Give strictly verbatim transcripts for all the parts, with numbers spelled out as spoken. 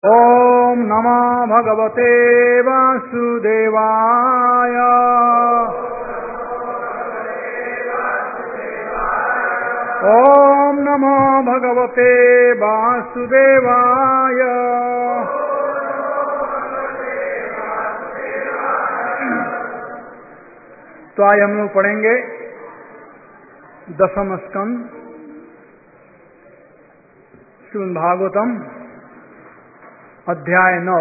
ओम नमो भगवते वासुदेवाय। ओम नमो भगवते वासुदेवाय। तो आज हम लोग पढ़ेंगे दसम स्कंद श्रीमद् भागवतम अध्याय नौ,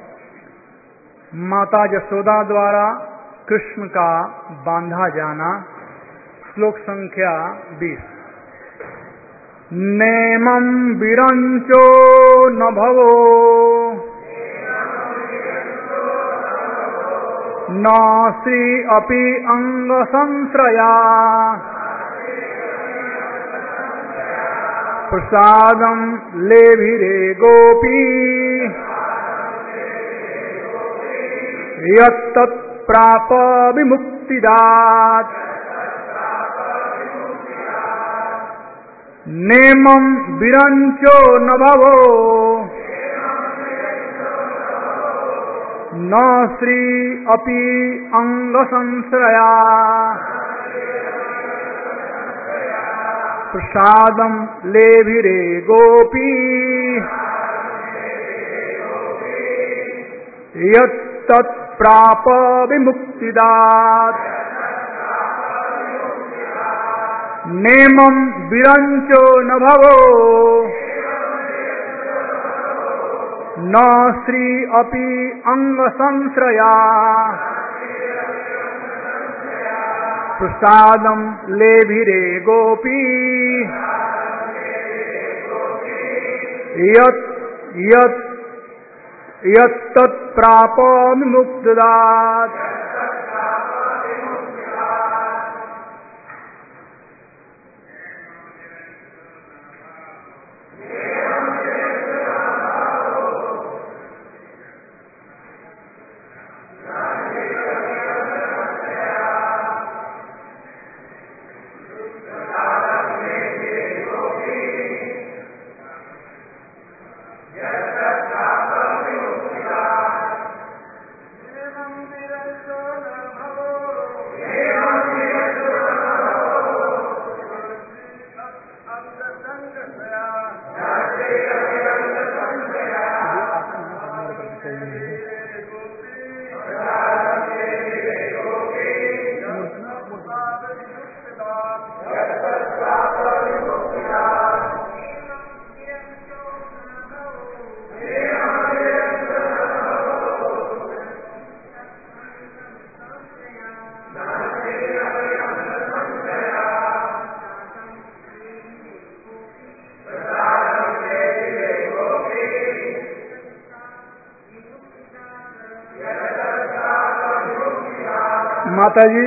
माता यशोदा द्वारा कृष्ण का बांधा जाना। श्लोक संख्या बीस। नेमं विरंचो न भवो न श्री अपि अंग संश्रया प्रसादं लेभिरे गोपी यत्तत् प्राप विमुक्तिदात्। नेमं विरंचो न भवो न श्री अपि अंग संश्रया प्रसादं लेभिरे गोपी यत्तत् प्राप विमुक्तिदात्। नेमं विरंचो न भवो न श्री अपि अंग संश्रया प्रसादं लेभिरे गोपी यत् यत् यत्तत् प्राप विमुक्तिदात्। माता जी,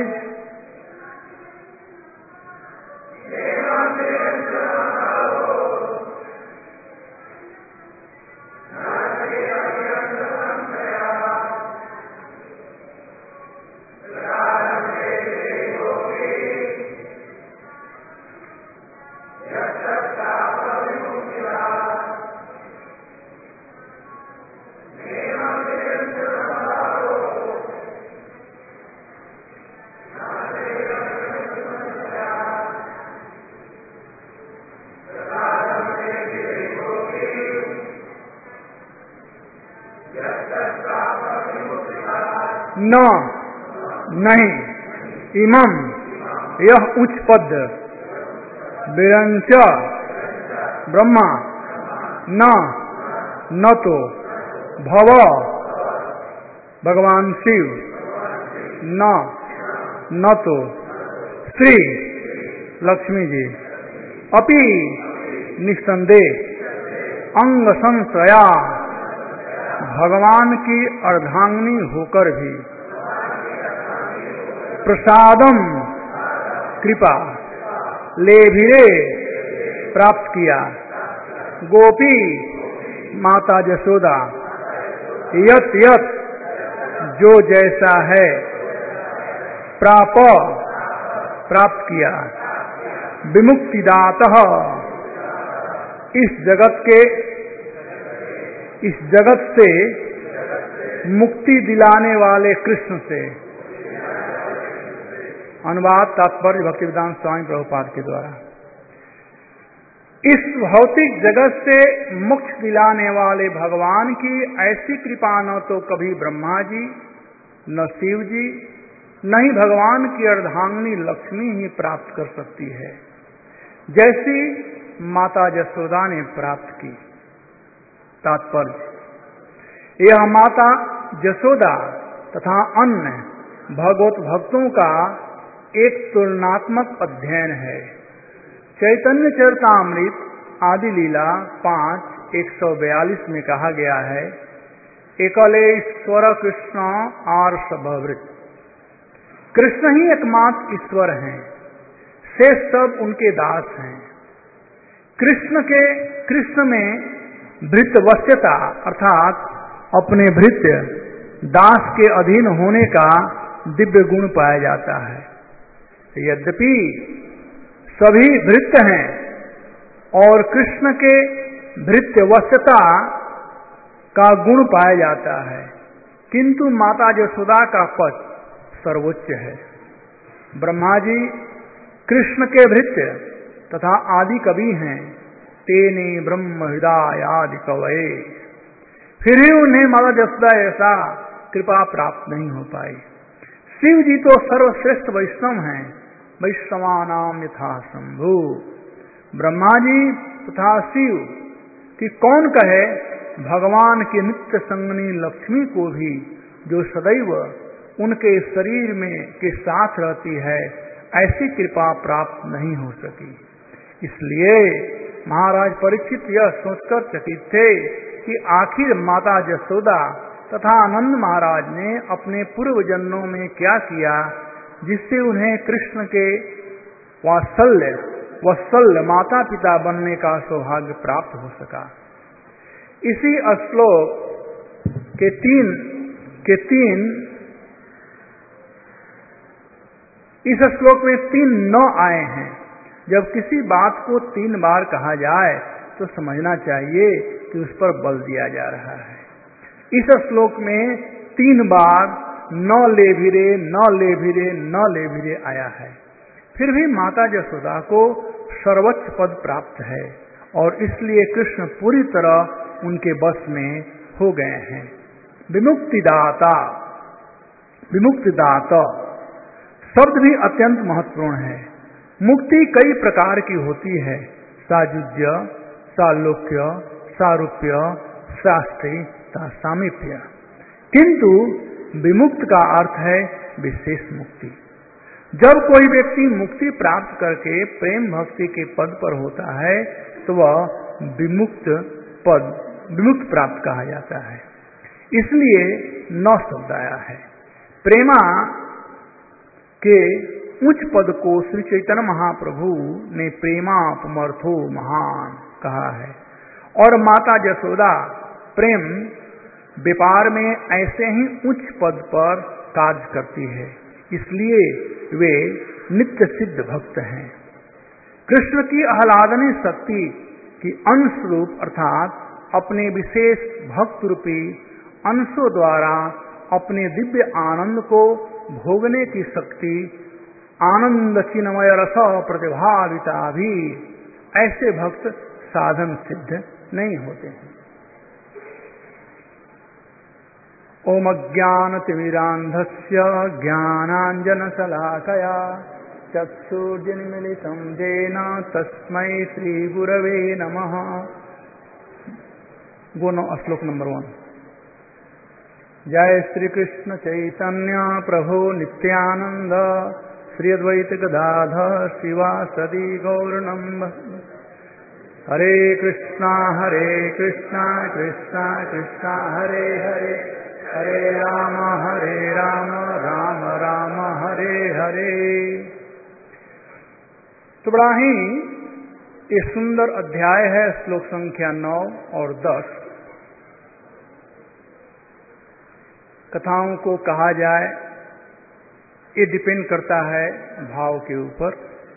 न नहीं इमं यह उच्च पद विरंच ब्रह्मा न न तो भव भगवान शिव न न तो श्री लक्ष्मी जी अपि निस्संदेह अंग संश्रया भगवान की अर्धांगिनी होकर भी प्रसादम कृपा लेभिरे प्राप्त किया गोपी माता यशोदा यत यत जो जैसा है प्राप प्राप्त किया विमुक्तिदातः इस जगत के इस जगत से मुक्ति दिलाने वाले कृष्ण से। अनुवाद तात्पर्य भक्तिवेदांत स्वामी प्रभुपाद के द्वारा। इस भौतिक जगत से मोक्ष दिलाने वाले भगवान की ऐसी कृपा न तो कभी ब्रह्मा जी, न शिव जी, न ही भगवान की अर्धांगिनी लक्ष्मी ही प्राप्त कर सकती है, जैसी माता यशोदा ने प्राप्त की। तात्पर्य, यह माता यशोदा तथा अन्य भगवत भक्तों का एक तुलनात्मक अध्ययन है। चैतन्य चरितामृत आदि लीला पांच एक सौ बयालीस में कहा गया है, एकले ईश्वर कृष्ण आर्ष भवृत। कृष्ण ही एकमात्र ईश्वर हैं, शेष सब उनके दास हैं। कृष्ण के कृष्ण में भृत्यवश्यता अर्थात अपने भृत्य दास के अधीन होने का दिव्य गुण पाया जाता है। यद्यपि सभी भृत्य हैं और कृष्ण के भृत्यवश्यता का गुण पाया जाता है, किंतु माता यशोदा का पद सर्वोच्च है। ब्रह्मा जी कृष्ण के भृत्य तथा आदि कवि हैं, तेने ब्रह्म हृदय आदि कवये, फिर ही उन्हें माता यशोदा ऐसा कृपा प्राप्त नहीं हो पाई। शिव जी तो सर्वश्रेष्ठ वैष्णव हैं, वैष्णवानाम यथा शंभु। ब्रह्मा जी तथा शिव कि कौन कहे भगवान की नित्य संगनी लक्ष्मी को भी, जो सदैव उनके शरीर में के साथ रहती है, ऐसी कृपा प्राप्त नहीं हो सकी। इसलिए महाराज परीक्षित यह सोचकर चकित थे कि आखिर माता यशोदा तथा आनंद महाराज ने अपने पूर्व जन्मों में क्या किया, जिससे उन्हें कृष्ण के वात्सल्य वत्सल माता पिता बनने का सौभाग्य प्राप्त हो सका। इसी श्लोक के तीन के तीन इस श्लोक में तीन न आए हैं। जब किसी बात को तीन बार कहा जाए तो समझना चाहिए कि उस पर बल दिया जा रहा है। इस श्लोक में तीन बार न ले भिरे न ले भिरे न ले भिरे आया है। फिर भी माता यशोदा को सर्वोच्च पद प्राप्त है और इसलिए कृष्ण पूरी तरह उनके बस में हो गए हैं। विमुक्तिदाता, विमुक्तिदाता शब्द भी अत्यंत महत्वपूर्ण है। मुक्ति कई प्रकार की होती है, सायुज्य, सालोक्य, सारूप्य, शास्त्री तथा सामीप्य, किंतु विमुक्त का अर्थ है विशेष मुक्ति। जब कोई व्यक्ति मुक्ति प्राप्त करके प्रेम भक्ति के पद पर होता है तो वह विमुक्त पद विमुक्त प्राप्त कहा जाता है। इसलिए नौ शब्द आया है। प्रेमा के उच्च पद को श्री चैतन्य महाप्रभु ने प्रेमापमर्थो महान कहा है और माता यशोदा प्रेम व्यापार में ऐसे ही उच्च पद पर कार्य करती है, इसलिए वे नित्य सिद्ध भक्त हैं। कृष्ण की आह्लादनी शक्ति की अंश रूप अर्थात अपने विशेष भक्त रूपी अंशों द्वारा अपने दिव्य आनंद को भोगने की शक्ति आनंद चिन्मय रस प्रतिभाविता भी ऐसे भक्त साधन सिद्ध नहीं होते हैं। ओम अज्ञानतिमिरान्धस्य ज्ञानाञ्जनशलाकया चक्षुर्जिन्मीलितं येन तस्मै श्रीगुरवे नमः। गोनो श्लोक नंबर वन। जय श्री कृष्ण चैतन्य प्रभु नित्यानंद श्री अद्वैत गदाधर शिवासदि गौरनंद। हरे कृष्णा हरे कृष्णा कृष्णा कृष्णा हरे हरे, हरे राम हरे राम राम राम हरे हरे। तो बड़ा ही ये सुंदर अध्याय है, श्लोक संख्या नौ और दस। कथाओं को कहा जाए ये डिपेंड करता है भाव के ऊपर,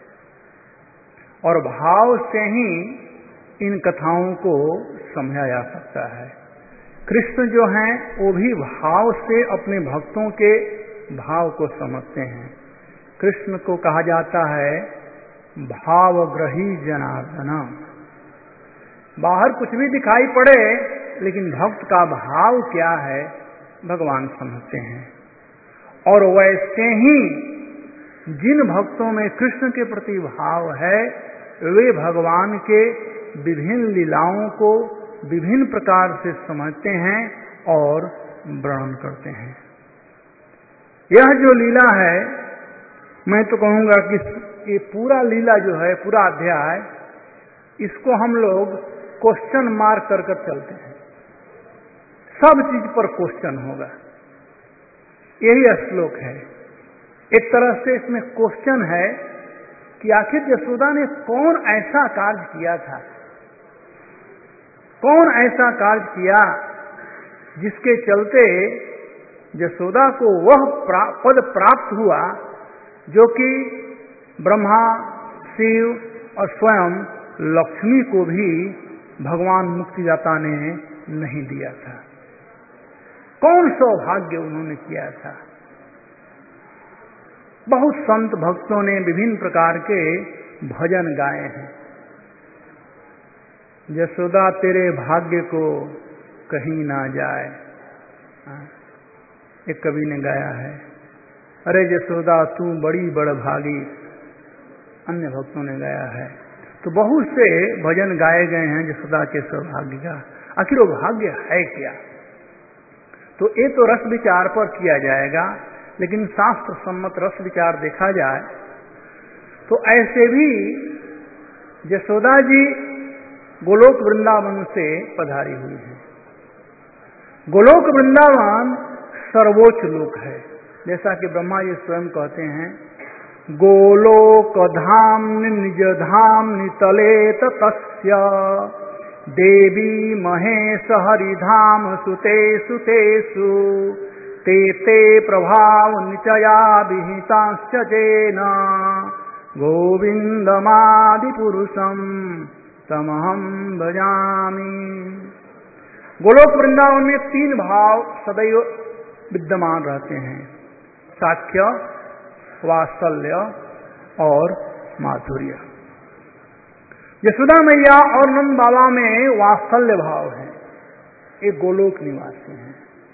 और भाव से ही इन कथाओं को समझा जा सकता है। कृष्ण जो हैं वो भी भाव से अपने भक्तों के भाव को समझते हैं। कृष्ण को कहा जाता है भावग्रही जनार्दन। बाहर कुछ भी दिखाई पड़े लेकिन भक्त का भाव क्या है भगवान समझते हैं। और वैसे ही जिन भक्तों में कृष्ण के प्रति भाव है वे भगवान के विभिन्न लीलाओं को विभिन्न प्रकार से समझते हैं और वर्णन करते हैं। यह जो लीला है, मैं तो कहूंगा कि ये पूरा लीला जो है, पूरा अध्याय, इसको हम लोग क्वेश्चन मार्क कर कर चलते हैं। सब चीज पर क्वेश्चन होगा, यही श्लोक है। एक तरह से इसमें क्वेश्चन है कि आखिर यशोदा ने कौन ऐसा कार्य किया था, कौन ऐसा कार्य किया जिसके चलते यशोदा को वह प्रा, पद प्राप्त हुआ जो कि ब्रह्मा, शिव और स्वयं लक्ष्मी को भी भगवान मुक्तिदाता ने नहीं दिया था। कौन सौभाग्य उन्होंने किया था। बहुत संत भक्तों ने विभिन्न प्रकार के भजन गाए हैं। यशोदा तेरे भाग्य को कहीं ना जाए, एक कवि ने गाया है। अरे यशोदा तू बड़ी बड़भागी, अन्य भक्तों ने गाया है। तो बहुत से भजन गाए गए हैं यशोदा के सौभाग्य का। आखिर वो भाग्य है क्या, तो ये तो रस विचार पर किया जाएगा, लेकिन शास्त्र सम्मत रस विचार देखा जाए तो ऐसे भी यशोदा जी गोलोक वृंदावन से पधारी हुई है। गोलोक वृंदावन सर्वोच्च लोक है, जैसा कि ब्रह्मा जी स्वयं कहते हैं, गोलोक धाम निज धाम नितले तस्य देवी महेश हरिधाम सुते सुतेषु ते ते प्रभाव निचया विहिताश्च जेन गोविंदमादि पुरुषम तमहम भजामि। गोलोक वृंदावन में तीन भाव सदैव विद्यमान रहते हैं, साख्य, वात्सल्य और माधुर्य। यशोदा मैया और नंद बाबा में वात्सल्य भाव है, एक गोलोक निवासी हैं।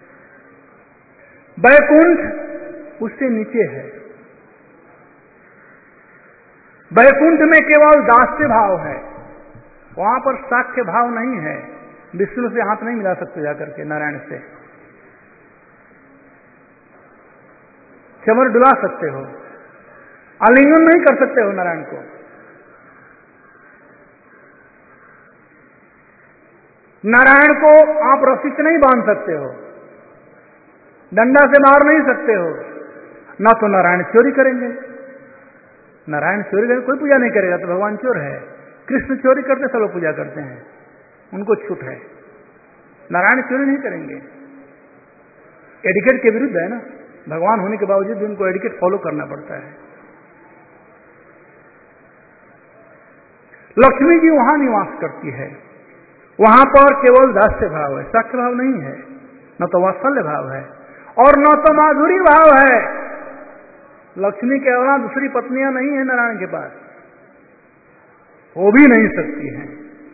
बैकुंठ उससे नीचे है, बैकुंठ में केवल दास्य भाव है, वहां पर साख्य भाव नहीं है। विष्णु से हाथ नहीं मिला सकते जाकर के, नारायण से चमर डुला सकते हो, आलिंगन नहीं कर सकते हो नारायण को। नारायण को आप रस्सी से नहीं बांध सकते हो, डंडा से मार नहीं सकते हो, ना तो नारायण चोरी करेंगे। नारायण चोरी करेंगे, कोई पूजा नहीं करेगा, तो भगवान चोर है। कृष्ण चोरी करते सब लोग पूजा करते हैं, उनको छूट है। नारायण चोरी नहीं करेंगे, एडिकेट के विरुद्ध है ना, भगवान होने के बावजूद भी उनको एडिकेट फॉलो करना पड़ता है। लक्ष्मी जी वहां निवास करती है, वहां पर केवल दास्य भाव है, साख्य भाव नहीं है, न तो वात्सल्य भाव है और न तो माधुरी भाव है। लक्ष्मी के अलावा दूसरी पत्नियां नहीं है नारायण के पास, वो भी नहीं सकती हैं।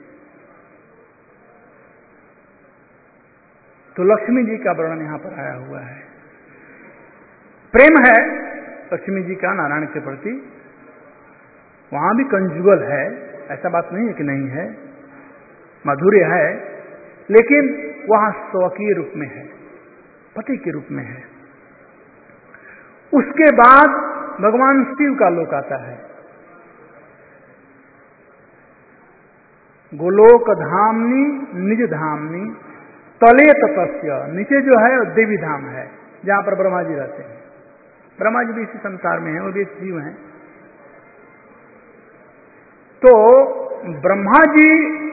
तो लक्ष्मी जी का वर्णन यहां पर आया हुआ है। प्रेम है लक्ष्मी जी का नारायण के प्रति, वहां भी कंजुगल है, ऐसा बात नहीं है कि नहीं है, माधुर्य है, लेकिन वहां स्वकीय रूप में है, पति के रूप में है। उसके बाद भगवान शिव का लोक आता है, गोलोक धामनी निज धामनी तले तपस्या, नीचे जो है देवी धाम है जहां पर ब्रह्मा जी रहते हैं। ब्रह्मा जी भी इसी संसार में है, वो भी एक जीव हैं। तो ब्रह्मा जी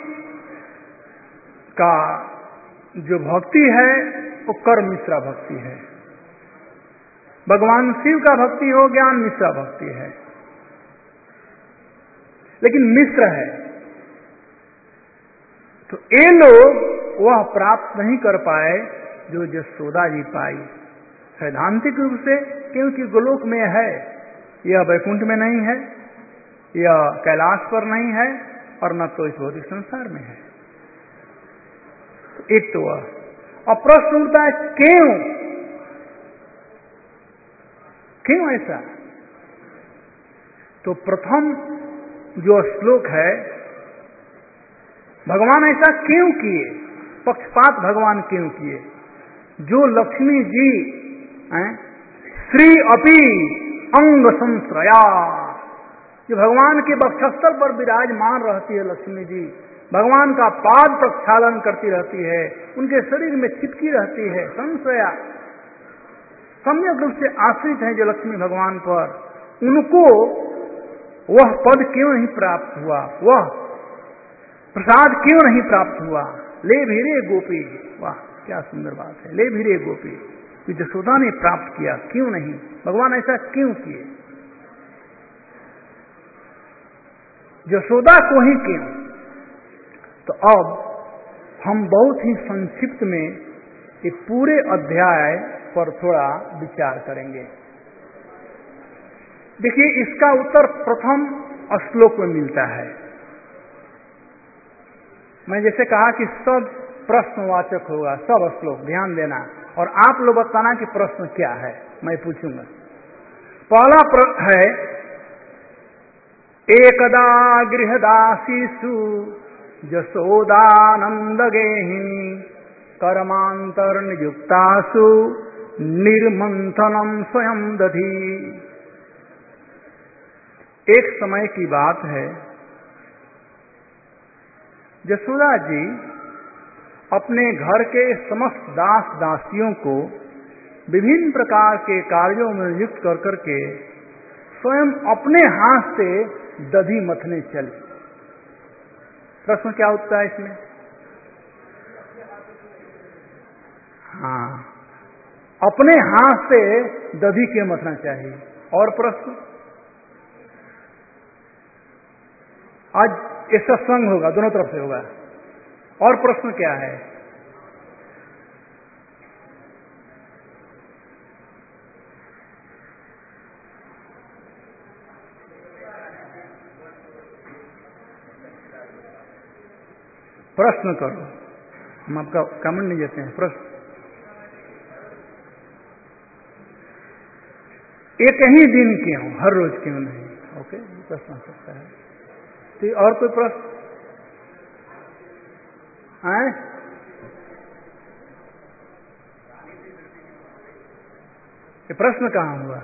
का जो भक्ति है वो कर्म मिश्रा भक्ति है, भगवान शिव का भक्ति हो ज्ञान मिश्रा भक्ति है, लेकिन मिश्र है। तो ये लोग वह प्राप्त नहीं कर पाए जो यशोदा जी पाई। सैद्धांतिक रूप से क्योंकि गोलोक में है, यह वैकुंठ में नहीं है, यह कैलाश पर नहीं है, और न तो इस भौतिक संसार में है। एक तो वह। और प्रश्न उठता है क्यों क्यों ऐसा? तो प्रथम जो श्लोक है, भगवान ऐसा क्यों किए, पक्षपात भगवान क्यों किए? जो लक्ष्मी जी श्री अपि अंग संश्रया, जो भगवान के वक्षस्थल पर विराजमान रहती है लक्ष्मी जी, भगवान का पाद प्रक्षालन करती रहती है, उनके शरीर में चिपकी रहती है, संश्रया सम्यक रूप से आश्रित है जो लक्ष्मी भगवान पर, उनको वह पद क्यों नहीं प्राप्त हुआ, वह प्रसाद क्यों नहीं प्राप्त हुआ? ले भीरे गोपी, वाह क्या सुंदर बात है, ले भीरे गोपी, यशोदा ने प्राप्त किया, क्यों नहीं? भगवान ऐसा क्यों किए? यशोदा को ही क्यों? तो अब हम बहुत ही संक्षिप्त में एक पूरे अध्याय पर थोड़ा विचार करेंगे। देखिए, इसका उत्तर प्रथम श्लोक में मिलता है। मैं जैसे कहा कि सब प्रश्नवाचक होगा, सब श्लोक ध्यान देना, और आप लोग बताना कि प्रश्न क्या है, मैं पूछूंगा। पहला प्रश्न है, एकदा गृहदासीषु यशोदानंद गेहिनी कर्मांतर्नियुक्तासु निर्मंथनम स्वयं दधी। एक समय की बात है, यशोदा जी अपने घर के समस्त दास दासियों को विभिन्न प्रकार के कार्यों में नियुक्त कर करके स्वयं अपने हाथ से दधी मथने चली। प्रश्न क्या उठता है इसमें? हाँ, अपने हाथ से दधी क्यों मथना चाहिए? और प्रश्न, आज ये सत्संग होगा, दोनों तरफ से होगा। और प्रश्न क्या है? प्रश्न करो, हम आपका कमेंट नहीं देते हैं। प्रश्न, एक ही दिन क्यों, हर रोज क्यों नहीं? ओके, प्रश्न हो सकता है। तो और कोई प्रश्न है? ये प्रश्न कहाँ हुआ?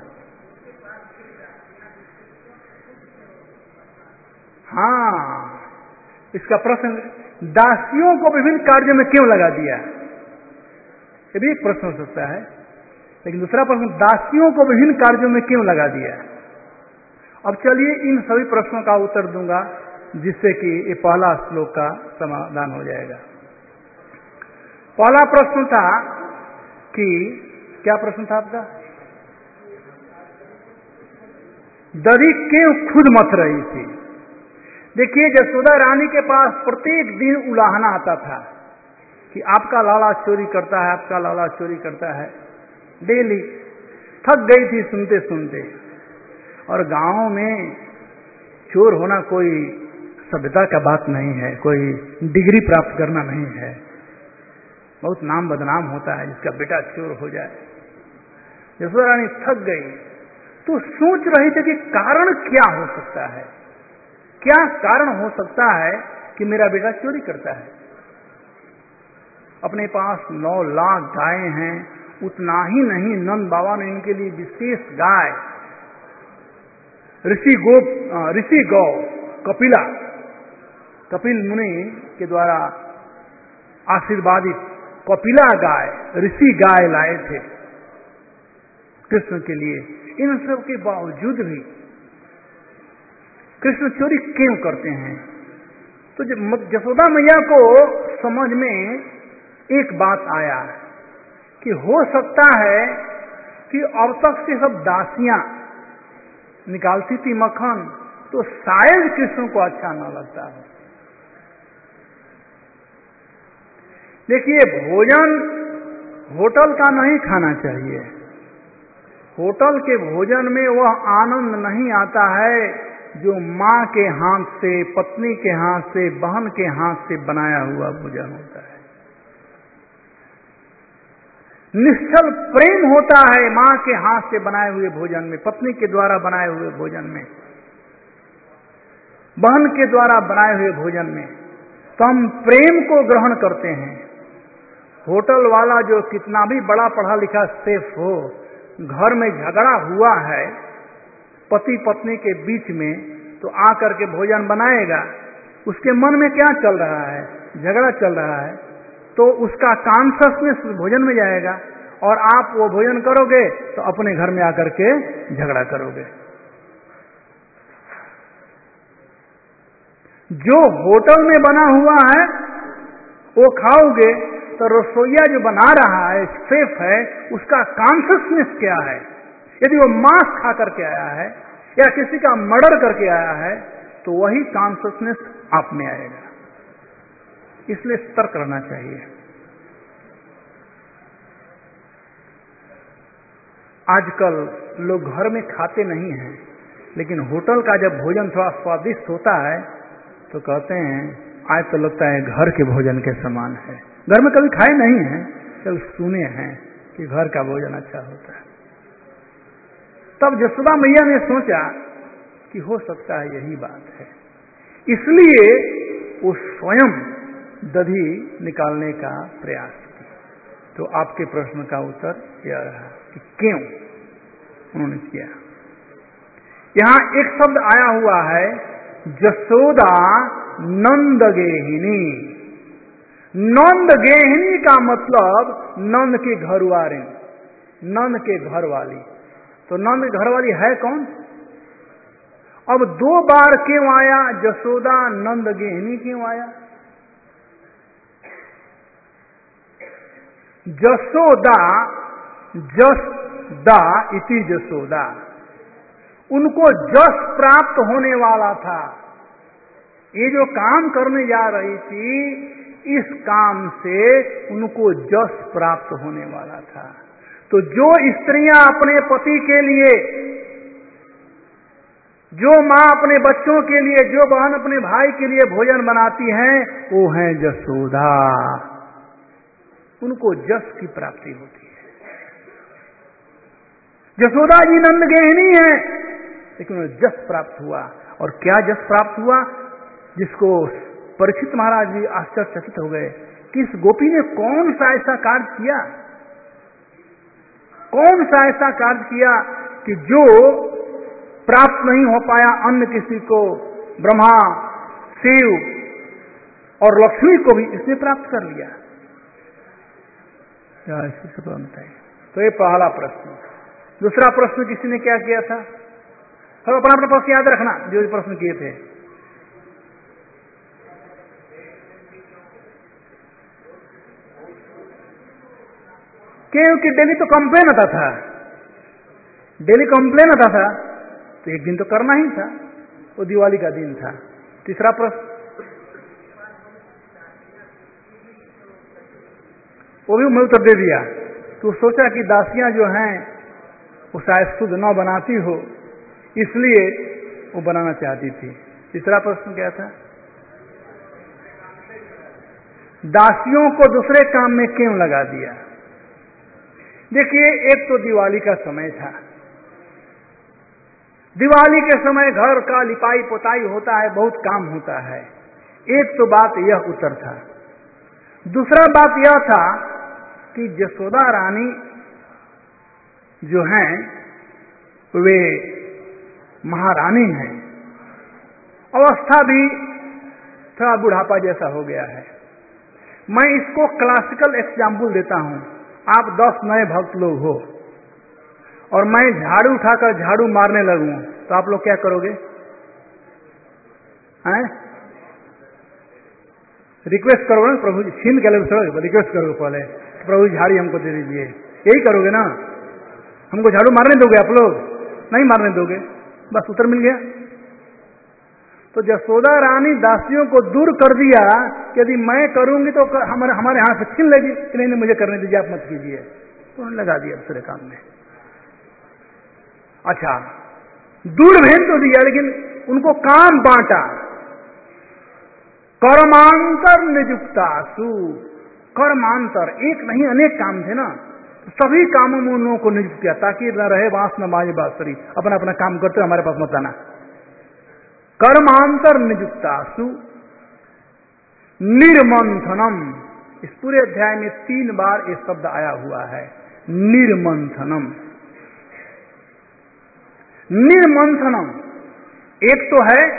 हाँ, इसका प्रश्न, दासियों को विभिन्न कार्यों में क्यों लगा दिया, ये भी एक प्रश्न हो सकता है। लेकिन दूसरा प्रश्न, दासियों को विभिन्न कार्यों में क्यों लगा दिया? अब चलिए इन सभी प्रश्नों का उत्तर दूंगा, जिससे कि ये पहला श्लोक का समाधान हो जाएगा। पहला प्रश्न था कि, क्या प्रश्न था आपका? दधी क्यों खुद मथ रही थी? देखिए, यशोदा रानी के पास प्रत्येक दिन उलाहना आता था कि आपका लाला चोरी करता है, आपका लाला चोरी करता है, डेली। थक गई थी सुनते सुनते। और गांव में चोर होना कोई सभ्यता का बात नहीं है, कोई डिग्री प्राप्त करना नहीं है, बहुत नाम बदनाम होता है जिसका बेटा चोर हो जाए। यशोदा रानी थक गई तो सोच रही थी कि कारण क्या हो सकता है, क्या कारण हो सकता है कि मेरा बेटा चोरी करता है। अपने पास नौ लाख गायें हैं, उतना ही नहीं, नंद बाबा ने इनके लिए विशेष गाय ऋषि गो ऋषि गौ कपिला, कपिल मुनि के द्वारा आशीर्वादित कपिला गाय, ऋषि गाय लाए थे कृष्ण के लिए। इन सब के बावजूद भी कृष्ण चोरी क्यों करते हैं? तो जब यशोदा मैया को समझ में एक बात आया कि हो सकता है कि अब तक से सब दासियां निकालती थी मक्खन, तो शायद कृष्ण को अच्छा न लगता हो। देखिए, भोजन होटल का नहीं खाना चाहिए। होटल के भोजन में वह आनंद नहीं आता है जो माँ के हाथ से, पत्नी के हाथ से, बहन के हाथ से बनाया हुआ भोजन होता है। निश्चल प्रेम होता है माँ के हाथ से बनाए हुए भोजन में, पत्नी के द्वारा बनाए हुए भोजन में, बहन के द्वारा बनाए हुए भोजन में। तो हम प्रेम को ग्रहण करते हैं। होटल वाला जो कितना भी बड़ा पढ़ा लिखा शेफ हो, घर में झगड़ा हुआ है पति पत्नी के बीच में, तो आकर के भोजन बनाएगा, उसके मन में क्या चल रहा है? झगड़ा चल रहा है, तो उसका कॉन्शसनेस भोजन में जाएगा, और आप वो भोजन करोगे तो अपने घर में आकर के झगड़ा करोगे। जो होटल में बना हुआ है वो खाओगे तो रसोईया जो बना रहा है, शेफ है, उसका कॉन्शसनेस क्या है? यदि वो मांस खा करके आया है या किसी का मर्डर करके आया है, तो वही कॉन्शसनेस आप में आएगा। इसलिए सतर्क रहना चाहिए। आजकल लोग घर में खाते नहीं हैं, लेकिन होटल का जब भोजन थोड़ा स्वादिष्ट होता है तो कहते हैं आज तो लगता है घर के भोजन के समान है। घर में कभी खाए नहीं हैं, चल सुने हैं कि घर का भोजन अच्छा होता है। तब यशोदा मैया ने सोचा कि हो सकता है यही बात है, इसलिए वो स्वयं दधी निकालने का प्रयास किया। तो आपके प्रश्न का उत्तर यह रहा कि क्यों उन्होंने किया। यहां एक शब्द आया हुआ है, यशोदा नंदगेहिनी। नंदगेहिनी का मतलब नंद के घरवाली, नंद के घर वाली। तो नंद घर वाली है कौन? अब दो बार क्यों आया यशोदा नंदगेहिनी क्यों आया? यशोदा, जसदा इति यशोदा, उनको जस प्राप्त होने वाला था। ये जो काम करने जा रही थी, इस काम से उनको जस प्राप्त होने वाला था। तो जो स्त्रियां अपने पति के लिए, जो मां अपने बच्चों के लिए, जो बहन अपने भाई के लिए भोजन बनाती हैं, वो हैं यशोदा। उनको जस की प्राप्ति होती है। यशोदा जी नंदगेहिनी है, लेकिन उन्हें जस प्राप्त हुआ। और क्या जस प्राप्त हुआ जिसको परीक्षित महाराज भी आश्चर्यचकित हो गए कि इस गोपी ने कौन सा ऐसा कार्य किया, कौन सा ऐसा कार्य किया कि जो प्राप्त नहीं हो पाया अन्य किसी को, ब्रह्मा, शिव और लक्ष्मी को भी इसने प्राप्त कर लिया। तो ये पहला प्रश्न। दूसरा प्रश्न किसी ने क्या किया था? सब अपना अपना प्रश्न याद रखना जो प्रश्न किए थे। क्योंकि डेली तो कंप्लेन आता था, डेली कंप्लेन आता था, तो एक दिन तो करना ही था, वो दिवाली का दिन था। तीसरा प्रश्न, वो भी मैं उत्तर दे दिया। तो सोचा कि दासियां जो हैं वो शायद शुद्ध न बनाती हो, इसलिए वो बनाना चाहती थी। तीसरा प्रश्न क्या था? दासियों को दूसरे काम में क्यों लगा दिया? देखिए, एक तो दिवाली का समय था। दिवाली के समय घर का लिपाई पोताई होता है, बहुत काम होता है। एक तो बात यह उत्तर था। दूसरा बात यह था कि यशोदा रानी जो हैं वे महारानी हैं, अवस्था भी थोड़ा बुढ़ापा जैसा हो गया है। मैं इसको क्लासिकल एग्जाम्पल देता हूं। आप दस नए भक्त लोग हो और मैं झाड़ू उठाकर झाड़ू मारने लगूं, तो आप लोग क्या करोगे? हैं? रिक्वेस्ट करोगे ना, प्रभु जी छीन के लोग रिक्वेस्ट करोगे पहले, प्रभु झाड़ी हमको दे दीजिए, यही करोगे ना? हमको झाड़ू मारने दोगे आप लोग? नहीं मारने दोगे, बस उत्तर मिल गया। तो जसोदा रानी दासियों को दूर कर दिया कि यदि मैं करूंगी तो हमारे हमारे हाथ से छीन लेगी कि नहीं, नहीं मुझे करने दीजिए, आप मत कीजिए। तो उन्होंने लगा दिया दूसरे काम में। अच्छा, दूर भेज तो दिया, लेकिन उनको काम बांटा। कर्मांतर निजुक्तासु, कर्मांतर, एक नहीं अनेक काम थे ना, तो सभी कामों में उन लोगों को नियुक्त किया ताकि न रहे बांस न बाजे बांसुरी, अपना अपना काम करते हमारे पास मत आना। कर्मांतर निजुक्तासु निर्मंथनम, इस पूरे अध्याय में तीन बार ये शब्द आया हुआ है, निर्मंथनम। निर्मंथनम एक तो है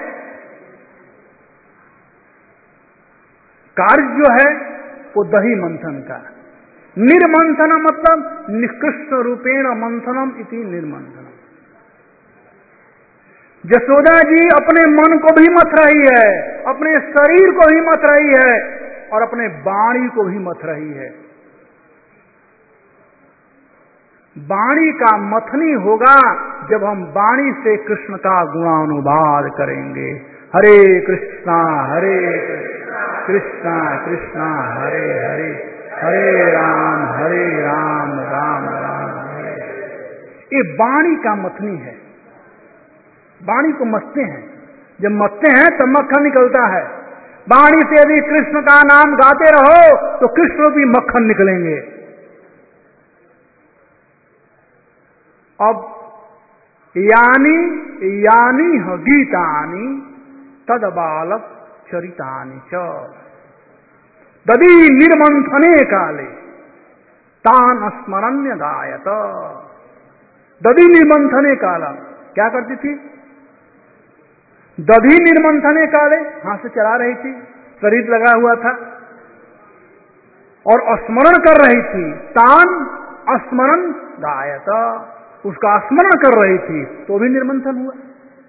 कार्य जो है वो दही मंथन का, निर्मंथनम मतलब निकृष्ट रूपेण मंथनम इति निर्मंथनम। जसोदा जी अपने मन को भी मथ रही है, अपने शरीर को भी मथ रही है और अपने वाणी को भी मथ रही है। वाणी का मथनी होगा जब हम वाणी से कृष्ण का गुणानुवाद करेंगे। हरे कृष्णा हरे कृष्णा कृष्णा हरे हरे, हरे राम हरे राम राम राम हरे। ये वाणी का मथनी है, वाणी को मथते हैं, जब मथते हैं तब मक्खन निकलता है। वाणी से यदि कृष्ण का नाम गाते रहो तो कृष्ण भी मक्खन निकलेंगे। अब यानी यानी ह गीतानि तद बालक चरितानि च ददी निर्मंथने काले तान स्मरण्य गायत। दधी निर्मंथने काला क्या करती थी? दधी निर्मंथने काले हाथ से चला रही थी, शरीर लगा हुआ था और स्मरण कर रही थी। तान स्मरण गायत, उसका स्मरण कर रही थी तो भी निर्मंथन हुआ।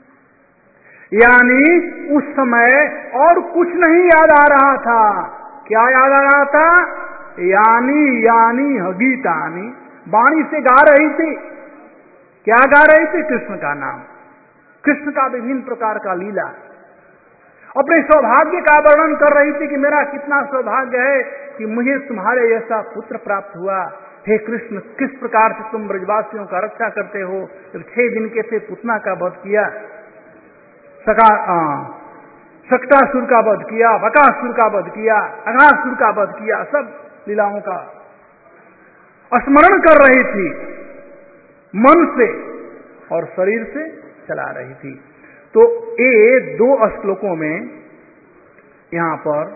यानी उस समय और कुछ नहीं याद आ रहा था। क्या याद आ रहा था? यानी यानी गीतानी, वाणी से गा रही थी। क्या गा रही थी? कृष्ण का नाम, कृष्ण का विभिन्न प्रकार का लीला, अपने सौभाग्य का वर्णन कर रही थी कि मेरा कितना सौभाग्य है कि मुझे तुम्हारे जैसा पुत्र प्राप्त हुआ। हे कृष्ण, किस प्रकार से तुम ब्रजवासियों का रक्षा करते हो। जब छह दिन के थे पुतना का वध किया, सका सक्तासुर का वध किया, बकासुर का वध किया, अघासुर का वध किया, सब लीलाओं का स्मरण कर रही थी मन से और शरीर से चला रही थी। तो ये दो श्लोकों में यहां पर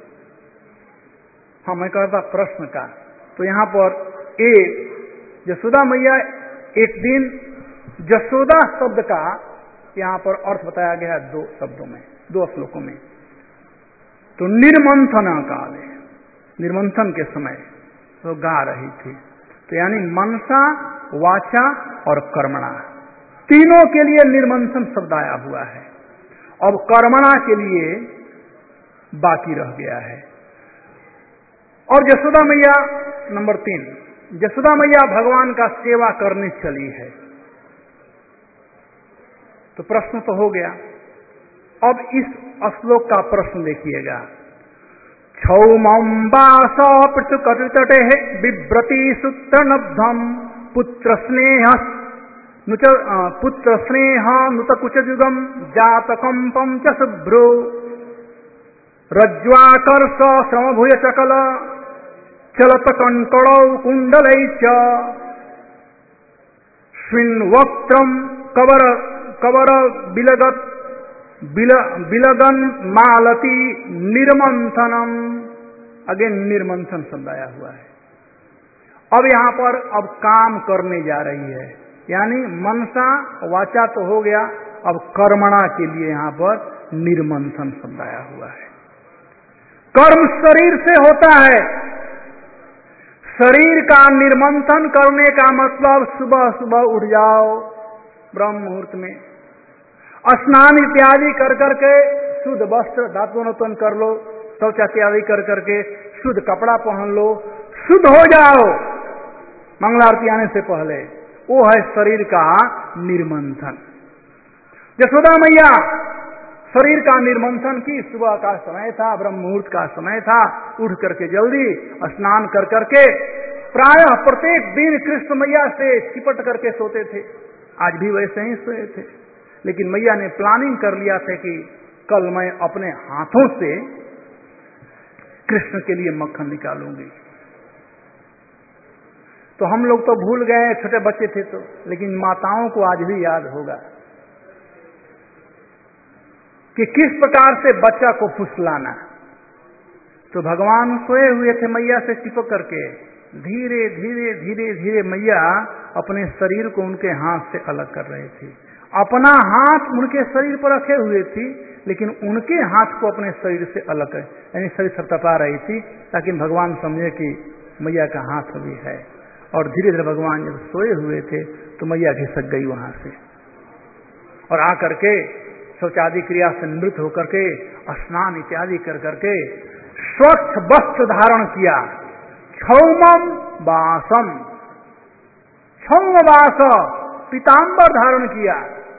हाँ मैं कहता प्रश्न का, तो यहां पर ए यशोदा मैया, एक दिन यशोदा शब्द का यहां पर अर्थ बताया गया है दो शब्दों में, दो श्लोकों में। तो निर्मंथना काले, निर्मंथन के समय तो गा रही थी, तो यानी मनसा, वाचा और कर्मणा, तीनों के लिए निर्मंथन शब्द आया हुआ है। अब कर्मणा के लिए बाकी रह गया है। और यशोदा मैया नंबर तीन, यशोदा मैया भगवान का सेवा करने चली है। तो प्रश्न तो हो गया। अब इस श्लोक का प्रश्न देखिएगा। क्षौमंबास पृथुकटुतटे बिभ्रति सूत्र नब्धम पुत्र स्नेह नुच पुत्र स्नेह नुत कुचयुगम जातकंपम च शुभ्रो रज्ज्वाकर्ष श्रम भूय चकल चलत कंकणौ कुंडलैश्च श्विन्वक्त्रम कवर कवर बिलगत बिल, बिलगन मालती निर्मंथनम। अगेन निर्मंथन शब्द आया हुआ है। अब यहां पर अब काम करने जा रही है, यानी मनसा वाचा तो हो गया, अब कर्मणा के लिए यहां पर निर्मंथन शब्द आया हुआ है। कर्म शरीर से होता है, शरीर का निर्मंथन करने का मतलब सुबह सुबह उठ जाओ ब्रह्म मुहूर्त में, स्नान इत्यादि कर करके शुद्ध वस्त्र दातुनोतन कर लो, शौच इत्यादि कर करके शुद्ध कपड़ा पहन लो, शुद्ध हो जाओ मंगलारती आने से पहले। वो है शरीर का निर्मंथन। यशोदा मैया शरीर का निर्मंथन की। सुबह का समय था, ब्रह्म मुहूर्त का समय था, उठ करके जल्दी स्नान कर करके प्रायः प्रत्येक दिन कृष्ण मैया से चिपट करके सोते थे। आज भी वैसे ही सोए थे, लेकिन मैया ने प्लानिंग कर लिया था कि कल मैं अपने हाथों से कृष्ण के लिए मक्खन निकालूंगी। तो हम लोग तो भूल गए, छोटे बच्चे थे तो, लेकिन माताओं को आज भी याद होगा कि किस प्रकार से बच्चा को फुसलाना। तो भगवान सोए हुए थे मैया से चिपक करके, धीरे धीरे धीरे धीरे मैया अपने शरीर को उनके हाथ से अलग कर रही थी। अपना हाथ उनके शरीर पर रखे हुए थी, लेकिन उनके हाथ को अपने शरीर से अलग है, यानी शरीर थपथपा रही थी ताकि भगवान समझे कि मैया का हाथ भी है। और धीरे धीरे भगवान जब सोए हुए थे तो मैया घिसक गई वहां से, और आकर के शौचादि क्रिया से निवृत्त होकर के स्नान इत्यादि कर करके स्वच्छ वस्त्र धारण किया। क्षौमम वासम, क्षौम वास पीताम्बर धारण किया।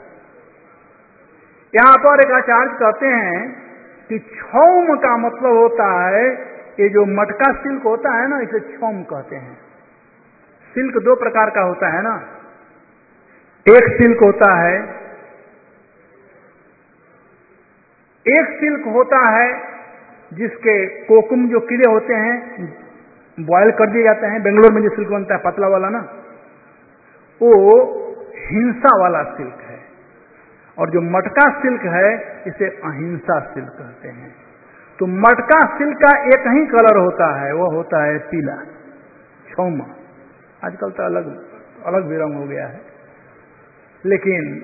यहां पर एक आचार्य कहते हैं कि क्षौम का मतलब होता है ये जो मटका सिल्क होता है ना, इसे क्षौम कहते हैं। सिल्क दो प्रकार का होता है ना, एक सिल्क होता है एक सिल्क होता है जिसके कोकुम जो कीड़े होते हैं बॉयल कर दिए जाते हैं। बेंगलोर में जो सिल्क बनता है पतला वाला ना, वो हिंसा वाला सिल्क है, और जो मटका सिल्क है इसे अहिंसा सिल्क कहते हैं। तो मटका सिल्क का एक ही कलर होता है, वो होता है पीला, क्षौमा। आजकल तो अलग अलग भी रंग हो गया है, लेकिन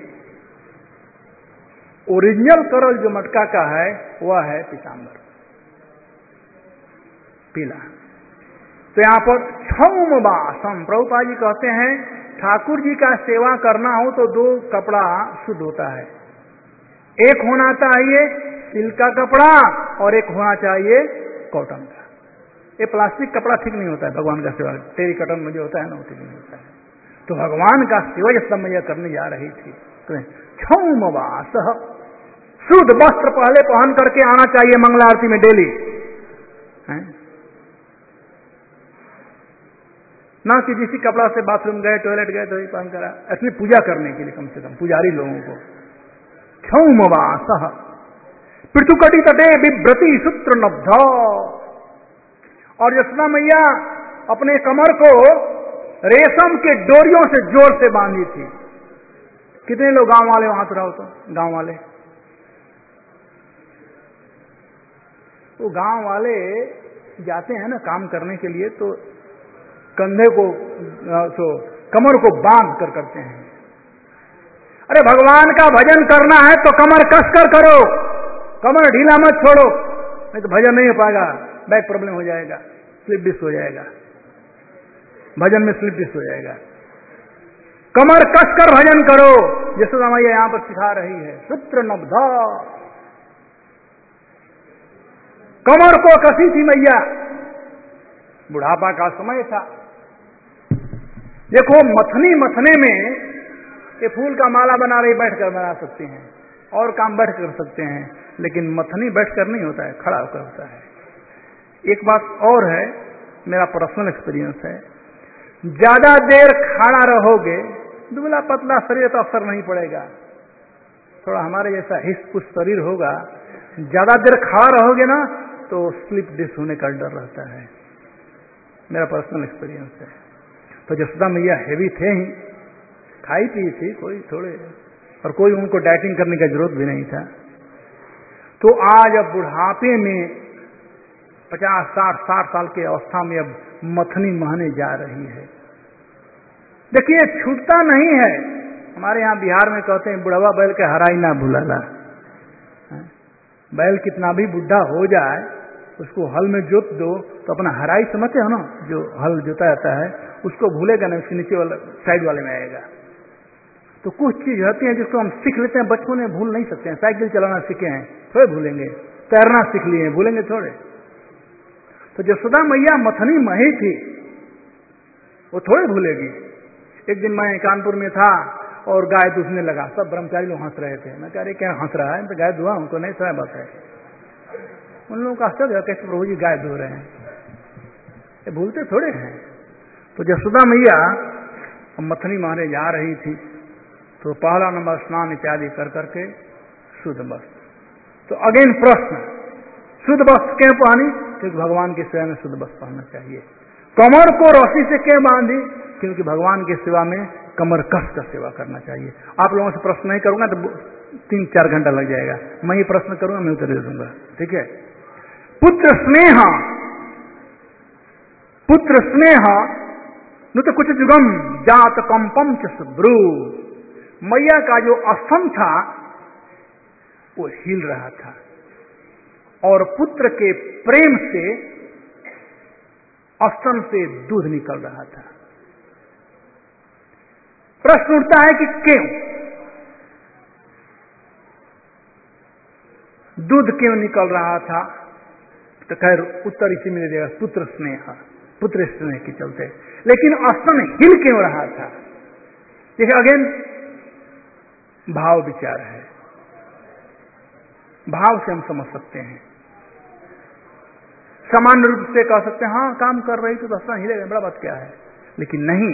ओरिजिनल कलर जो मटका का है वह है पीताम्बर, पीला। तो यहां पर क्षौम वासम, प्रभुपाद जी कहते हैं ठाकुर जी का सेवा करना हो तो दो कपड़ा शुद्ध होता है। एक होना चाहिए सिल्क का कपड़ा और एक होना चाहिए कॉटन का। ये प्लास्टिक कपड़ा ठीक नहीं होता है भगवान का सेवा, टेरी कॉटन में जो होता है ना वो ठीक नहीं होता है। तो भगवान का सेवा जब मैया करने जा रही थी तो क्षौम वास, शुद्ध वस्त्र पहले पहन करके आना चाहिए मंगला आरती में डेली, ना कि जिसी कपड़ा से बाथरूम गए, टॉयलेट गए तो ही पहन करा, असली पूजा करने के लिए कम से कम पुजारी लोगों को। क्षौम वास पृथुकटी तटे बिभ्रति सूत्र नब्ध, और यशोदा मैया अपने कमर को रेशम के डोरियों से जोर से बांधी थी। कितने लोग गांव वाले वहां उतराओ तो गांव वाले तो गांव वाले जाते हैं ना काम करने के लिए, तो कंधे को तो कमर को बांध कर करते हैं। अरे भगवान का भजन करना है तो कमर कस कर करो, कमर ढीला मत छोड़ो, नहीं तो भजन नहीं हो पाएगा, बैक प्रॉब्लम हो जाएगा, स्लिप डिस्क हो जाएगा, भजन में स्लिप डिस्क हो जाएगा। कमर कस कर भजन करो, यशोदा मैया यहां पर सिखा रही है। सूत्र नब्धा, कमर को कसी थी मैया, बुढ़ापा का समय था। देखो मथनी मथने में ये फूल का माला बना रही, बैठकर बना सकते हैं, और काम बैठ कर सकते हैं, लेकिन मथनी बैठकर नहीं होता है, खड़ा होकर होता है। एक बात और है, मेरा पर्सनल एक्सपीरियंस है, ज्यादा देर खड़ा रहोगे दुबला पतला शरीर तो असर नहीं पड़ेगा, थोड़ा हमारे जैसा हिस्ट पुष्ट शरीर होगा। ज्यादा देर खड़ा रहोगे ना तो स्लिप डिस्क होने का डर रहता है, मेरा पर्सनल एक्सपीरियंस है। तो यशोदा मैया हेवी थे ही, खाई पी थी कोई थोड़े, और कोई उनको डाइटिंग करने की जरूरत भी नहीं था। तो आज अब बुढ़ापे में पचास साठ साठ साल की अवस्था में अब मथनी महने जा रही है। देखिए छूटता नहीं है, हमारे यहाँ बिहार में कहते हैं बुढ़वा बैल के हराई ना भूलाला। बैल कितना भी बुढ़ा हो जाए उसको हल में जोत दो तो अपना हराई समझते हो ना, जो हल जोता जाता है उसको भूलेगा नहीं, उसके नीचे वाला साइड वाले में आएगा। तो कुछ चीज होती है जिसको हम सीख लेते हैं, बचपन में भूल नहीं सकते हैं। साइकिल चलाना सीखे हैं, थोड़े भूलेंगे, तैरना सीख लिए हैं, भूलेंगे थोड़े। तो यशोदा मैया मथनी मही थी, वो थोड़े भूलेगी। एक दिन मैं कानपुर में था और गाय दूधने लगा। सब ब्रह्मचारी लोग हंस रहे थे। मैं कह रहे क्या हंस रहा है? तो गाय दुआ उनको नहीं सुना बात है। उन लोगों का आश्चर्य कैसे प्रभु जी गाय धो रहे हैं, ये भूलते थोड़े हैं। तो यशोदा मैया मथनी मारने जा रही थी तो पहला नंबर स्नान इत्यादि कर करके शुद्ध वस्त्र। तो अगेन प्रश्न, शुद्ध वस्त्र क्यों पहनी? क्योंकि भगवान की सेवा में शुद्ध वस्त्र पहनना चाहिए। कमर को रस्सी से क्यों बांधी? क्योंकि भगवान की सेवा में कमर कस कर सेवा करना चाहिए। आप लोगों से प्रश्न नहीं करूंगा तो तीन चार घंटा लग जाएगा। मैं ही प्रश्न करूंगा, मैं उत्तर दे दूंगा, ठीक है। पुत्र स्नेह, पुत्र स्नेह न तो कुछ जुगम जात कंपम च सुब्रू। मैया का जो स्तन था वो हिल रहा था और पुत्र के प्रेम से स्तन से दूध निकल रहा था। प्रश्न उठता है कि क्यों दूध क्यों निकल रहा था? तो खैर उत्तर इसी में दे देगा, पुत्र स्नेह, पुत्र स्नेह के चलते। लेकिन स्तन हिल क्यों रहा था? देखिए अगेन भाव विचार है, भाव से हम समझ सकते हैं। सामान्य रूप से कह सकते हैं हाँ काम कर रही तो स्तन हिलेगा, बड़ा बात क्या है। लेकिन नहीं,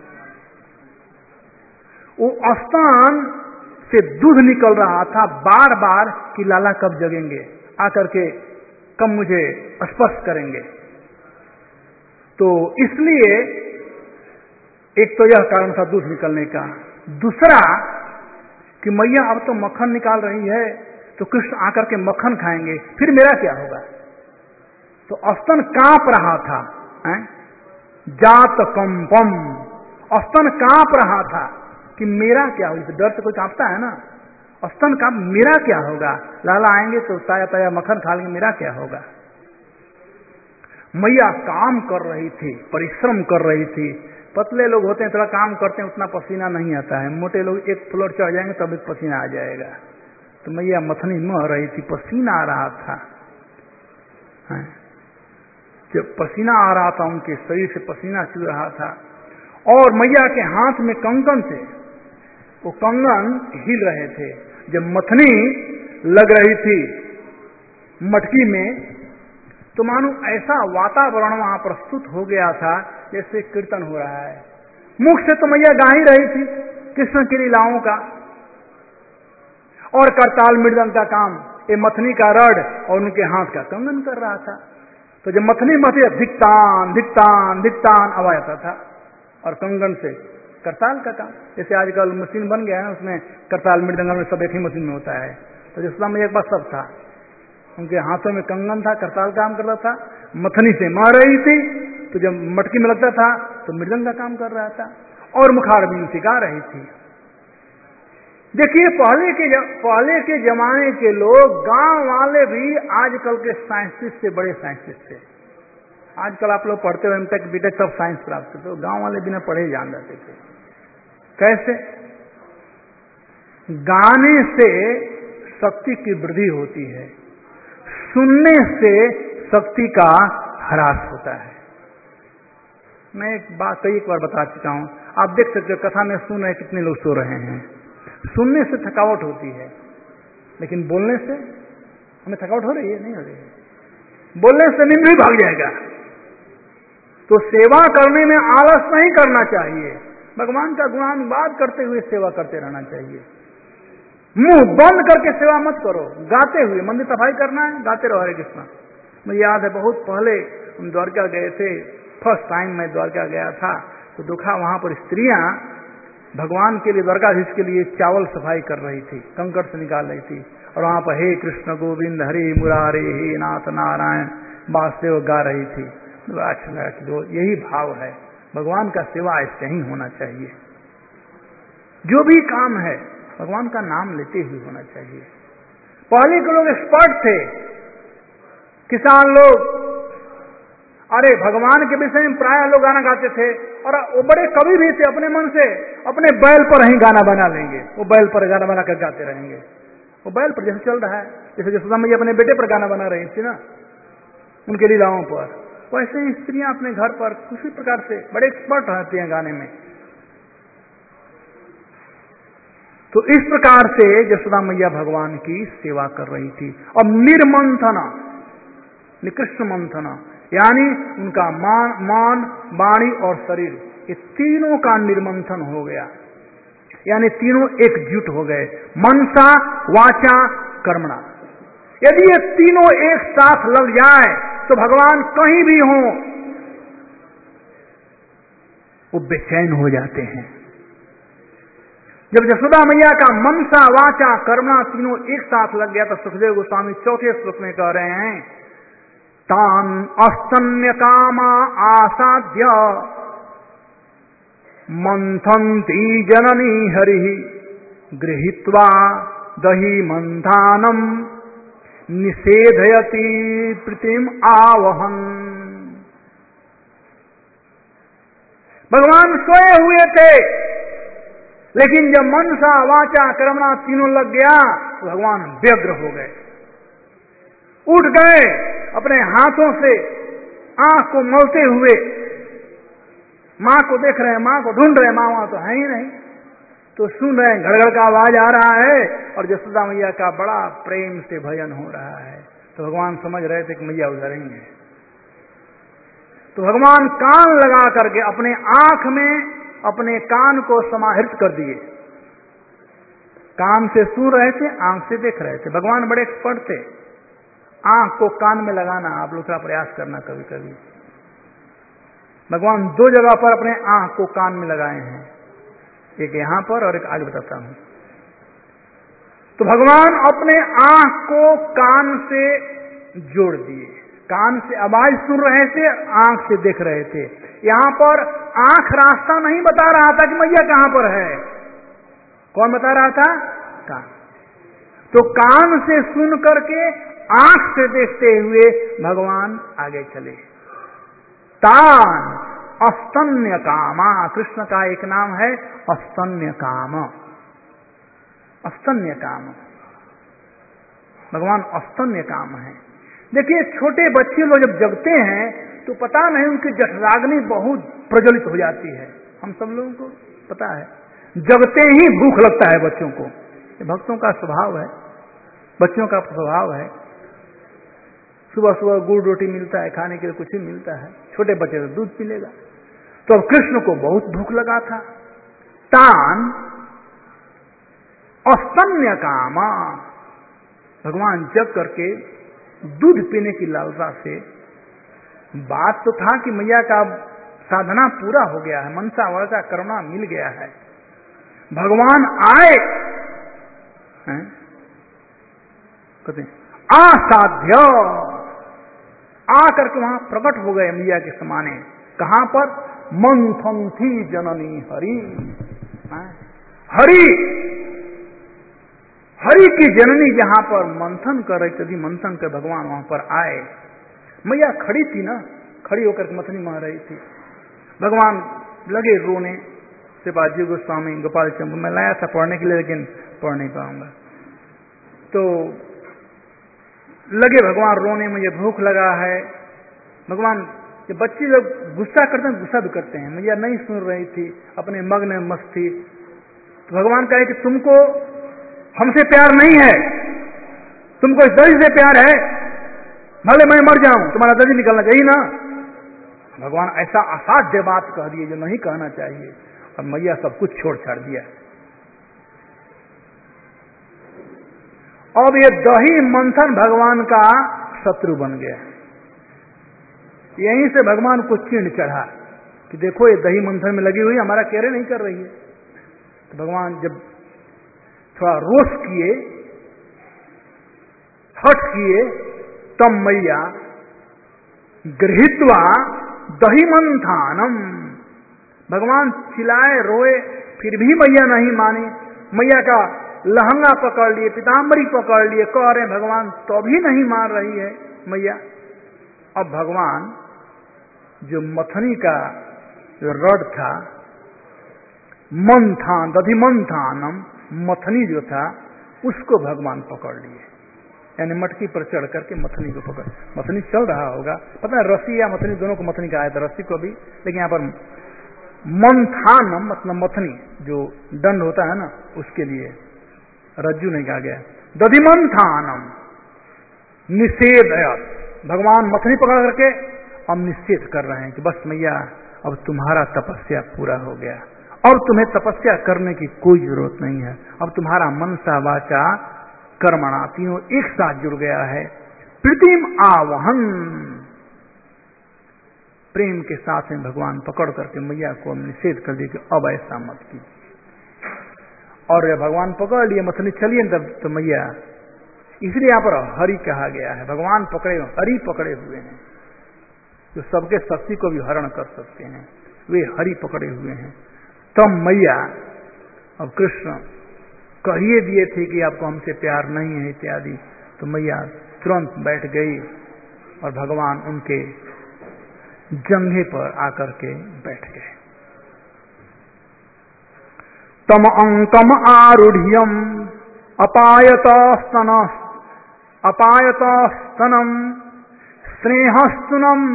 वो स्तन से दूध निकल रहा था बार बार कि लाला कब जगेंगे, आकर के कब मुझे स्पर्श करेंगे। तो इसलिए एक तो यह कारण था दूध निकलने का। दूसरा कि मैया अब तो मक्खन निकाल रही है तो कृष्ण आकर के मक्खन खाएंगे, फिर मेरा क्या होगा? तो स्तन कांप रहा था, है? जात कंपम, स्तन कांप रहा था कि मेरा क्या होगा। डर से कोई कांपता है ना, स्तन कांप, मेरा क्या होगा? लाला आएंगे तो ताया ताया मक्खन खा लेंगे, मेरा क्या होगा? मैया काम कर रही थी, परिश्रम कर रही थी। पतले लोग होते हैं थोड़ा काम करते हैं उतना पसीना नहीं आता है, मोटे लोग एक फ्लोर चढ़ जाएंगे तब एक पसीना आ जाएगा। तो मैया मथनी मह रही थी, पसीना आ रहा था, जब पसीना आ रहा था उनके शरीर से पसीना चू रहा था। और मैया के हाथ में कंगन थे, वो कंगन हिल रहे थे। जब मथनी लग रही थी मटकी में तो मानो ऐसा वातावरण वहां प्रस्तुत हो गया था जैसे कीर्तन हो रहा है। मुख से तो मैया गा ही रही थी कृष्ण की लीलाओं का, और करताल मृदंग का काम ये मथनी का रड और उनके हाथ का कंगन कर रहा था। तो जब मथनी मथे धिकतान धिकतान धिकतान आवाज आता था, और कंगन से करताल का काम। जैसे आजकल मशीन बन गया है उसमें करताल मृदंग में सब एक ही मशीन में होता है। तो जिसमें में एक बार सब था, उनके हाथों में कंगन था, करताल काम कर रहा था, मथनी से मार रही थी तो जब मटकी में लगता था तो मृदंग का काम कर रहा था, और मुखारबिंद सिखा रही थी। देखिए पहले के पहले के जमाने के लोग, गांव वाले भी आजकल के साइंटिस्ट से बड़े साइंटिस्ट थे। आजकल आप लोग पढ़ते हो एमटेक बीटेक सब साइंस प्राप्त करते हो, गांव वाले बिना पढ़े जान जाते थे। कैसे? गाने से शक्ति की वृद्धि होती है, सुनने से शक्ति का ह्रास होता है। मैं एक बात कई एक बार बता चुका हूं, आप देख सकते हो कथा में सुन रहे कितने लोग सो रहे हैं। सुनने से थकावट होती है, लेकिन बोलने से हमें थकावट हो रही है? नहीं हो रही है। बोलने से नींद भी भाग जाएगा। तो सेवा करने में आलस नहीं करना चाहिए, भगवान का गुणानुवाद करते हुए सेवा करते रहना चाहिए। मुंह बंद करके सेवा मत करो, गाते हुए। मंदिर सफाई करना है, गाते रहो हरे कृष्णा। मुझे याद है बहुत पहले हम द्वारका गए थे, फर्स्ट टाइम मैं द्वारका गया था, तो देखा वहां पर स्त्रियां भगवान के लिए, द्वारकाधीश के लिए चावल सफाई कर रही थी, कंकड़ से निकाल रही थी, और वहां पर हे कृष्ण गोविंद हरे मुरारे हे नाथ नारायण वासुदेव गा रही थी। अच्छा लगा कि यही भाव है, भगवान का सेवा ऐसे ही होना चाहिए। जो भी काम है भगवान का नाम लेते हुए होना चाहिए। पहले के लोग एक्सपर्ट थे, किसान लोग, अरे भगवान के विषय में प्राय लोग गाना गाते थे, और वो बड़े कवि भी थे, अपने मन से अपने बैल पर ही गाना बना लेंगे, वो बैल पर गाना बना कर गाते रहेंगे। वो बैल पर जैसे चल रहा है, जैसे यशोदा मैया अपने बेटे पर गाना बना रही थी ना उनके लीलाओं पर, वैसे ही स्त्रियां अपने घर पर किसी प्रकार से बड़े एक्सपर्ट रहते हैं गाने में। तो इस प्रकार से यशोदा मैया भगवान की सेवा कर रही थी। अब निर्मंथन, निकृष्ण मंथन, यानी उनका मान, मान वाणी और शरीर, ये तीनों का निर्मंथन हो गया, यानी तीनों एकजुट हो गए, मनसा वाचा कर्मणा। यदि ये तीनों एक साथ लग जाए तो भगवान कहीं भी हो वो बेचैन हो जाते हैं। जब यशोदा मैया का मनसा वाचा कर्मणा तीनों एक साथ लग गया तो सुखदेव गोस्वामी चौथे श्लोक में कह रहे हैं, तान अस्तन्य कामा आसाद्य मंथन्ति जननी हरि गृहीत्वा दही मंथानम निषेधयति प्रीतिम आवहन। भगवान सोए हुए थे, लेकिन जब मनसा वाचा कर्मणा तीनों लग गया तो भगवान व्यग्र हो गए, उठ गए, अपने हाथों से आंख को मलते हुए मां को देख रहे हैं, मां को ढूंढ रहे हैं, मां वहां तो है ही नहीं, तो सुन रहे हैं घड़घड़ का आवाज आ रहा है और यशोदा मैया का बड़ा प्रेम से भजन हो रहा है। तो भगवान समझ रहे थे कि मैया उधर ही है। तो भगवान कान लगा करके अपने आंख में अपने कान को समाहित कर दिए, कान से सुन रहे थे, आंख से देख रहे थे। भगवान बड़े एक्सपर्ट थे, आंख को कान में लगाना, आप लोग का प्रयास करना कभी कभी। भगवान दो जगह पर अपने आंख को कान में लगाए हैं, एक यहां पर और एक आगे बताता हूं। तो भगवान अपने आंख को कान से जोड़ दिए, कान से आवाज सुन रहे थे, आंख से देख रहे थे। यहां पर आंख रास्ता नहीं बता रहा था कि मैया कहां पर है, कौन बता रहा था? कान। तो कान से सुन करके आंख से देखते हुए भगवान आगे चले। तान अस्तन्य कामा, कृष्ण का एक नाम है अस्तन्य काम, अस्तन्य काम, भगवान अस्तन्य काम है। देखिए छोटे बच्चे लोग जब जगते हैं तो पता नहीं उनकी जठराग्नि बहुत प्रज्वलित हो जाती है, हम सब लोगों को पता है, जगते ही भूख लगता है बच्चों को, ये भक्तों का स्वभाव है, बच्चों का स्वभाव है। सुबह सुबह गुड़ रोटी मिलता है खाने के लिए, कुछ ही मिलता है, छोटे बच्चे तो दूध पी लेगा। तो अब कृष्ण को बहुत भूख लगा था। तान अस्तन्य कामा, भगवान जग करके दूध पीने की लालसा से, बात तो था कि मैया का साधना पूरा हो गया है, मनसा वाचा कर्मणा मिल गया है, भगवान आए हैं? कहते असाध्य, आकर के वहां प्रकट हो गए मैया के समाने। कहां पर? मंथन थी जननी हरि, हरि हरि की जननी जहां पर मंथन कर रही थी, मंथन कर भगवान वहां पर आए। मैया खड़ी थी ना, खड़ी होकर के मथनी मार रही थी। भगवान लगे रोने। से बाजी गोस्वामी गोपाल चंद्र मैं लाया था पढ़ने के लिए, लेकिन पढ़ नहीं पाऊंगा। तो लगे भगवान रोने, मुझे भूख लगा है। भगवान, जब बच्चे लोग गुस्सा करते हैं गुस्सा भी करते हैं, मैया नहीं सुन रही थी, अपने मग्न में मस्त थी। तो भगवान कहे कि तुमको हमसे प्यार नहीं है, तुमको इस दर्द से प्यार है, भले मैं मर जाऊं तुम्हारा दर्द निकलना चाहिए ना। भगवान ऐसा असाध्य बात कह दिए जो नहीं कहना चाहिए, और मैया सब कुछ छोड़ छाड़ दिया। अब ये दही मंथन भगवान का शत्रु बन गया। यहीं से भगवान को चिढ़ चढ़ा कि देखो ये दही मंथन में लगी हुई हमारा केयर नहीं कर रही है। तो भगवान जब थोड़ा रोष किए, हट किए, तब मैया गृहीत्वा दही मंथानम, भगवान चिल्लाए रोए, फिर भी मैया नहीं मानी। मैया का लहंगा पकड़ लिए, पीताम्बरी पकड़ लिए, कह रहे भगवान तो भी नहीं मान रही है मैया। अब भगवान जो मथनी का जो रड था, मंथान दधि मंथानम, मथनी जो था उसको भगवान पकड़ लिए, यानी मटकी पर चढ़ करके मथनी को पकड़, मथनी चल रहा होगा, पता है रस्सी या मथनी दोनों को मथनी कहा था, रस्सी को भी, लेकिन यहाँ पर मंथानम मतलब मथनी, जो दंड होता है ना उसके लिए, रज्जु नहीं कहा गया, दधिमंथानम निषेध। भगवान मथनी पकड़ करके अब निषेध कर रहे हैं कि बस मैया अब तुम्हारा तपस्या पूरा हो गया, अब तुम्हें तपस्या करने की कोई जरूरत नहीं है, अब तुम्हारा मनसा वाचा कर्मणा तीनों एक साथ जुड़ गया है। प्रीतिम आवहन, प्रेम के साथ में भगवान पकड़ करके मैया को हम निषेध कर दिए कि अब ऐसा मत कीजिए। और भगवान पकड़ लिए मथनी चलिए तब तो मैया, इसलिए यहां पर हरि कहा गया है, भगवान पकड़े, हरि पकड़े हुए हैं, जो सबके शक्ति को भी हरण कर सकते हैं, वे हरि पकड़े हुए हैं। तब मैया, अब कृष्ण कहिए दिए थे कि आपको हमसे प्यार नहीं है इत्यादि, तो मैया तुरंत बैठ गई और भगवान उनके जंघे पर आकर के बैठ गए। तम अंकम आरूढ़ियम अपायत स्तन अपायत स्तनम स्नेहस्तुनम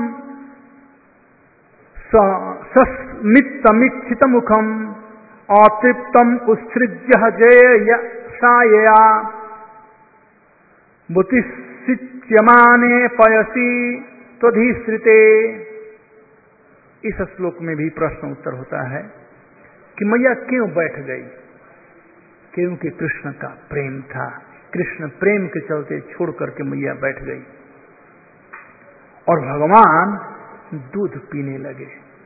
सस्मितमिच्छित मुखम अतृप्तम उत्सृज्य जय सायया बुतिसिच्यमाने पयसी त्वधिश्रिते। इस श्लोक में भी प्रश्न उत्तर होता है कि मैया क्यों बैठ गई, क्योंकि कृष्ण का प्रेम था, कृष्ण प्रेम के चलते छोड़ करके मैया बैठ गई और भगवान दूध पीने लगे।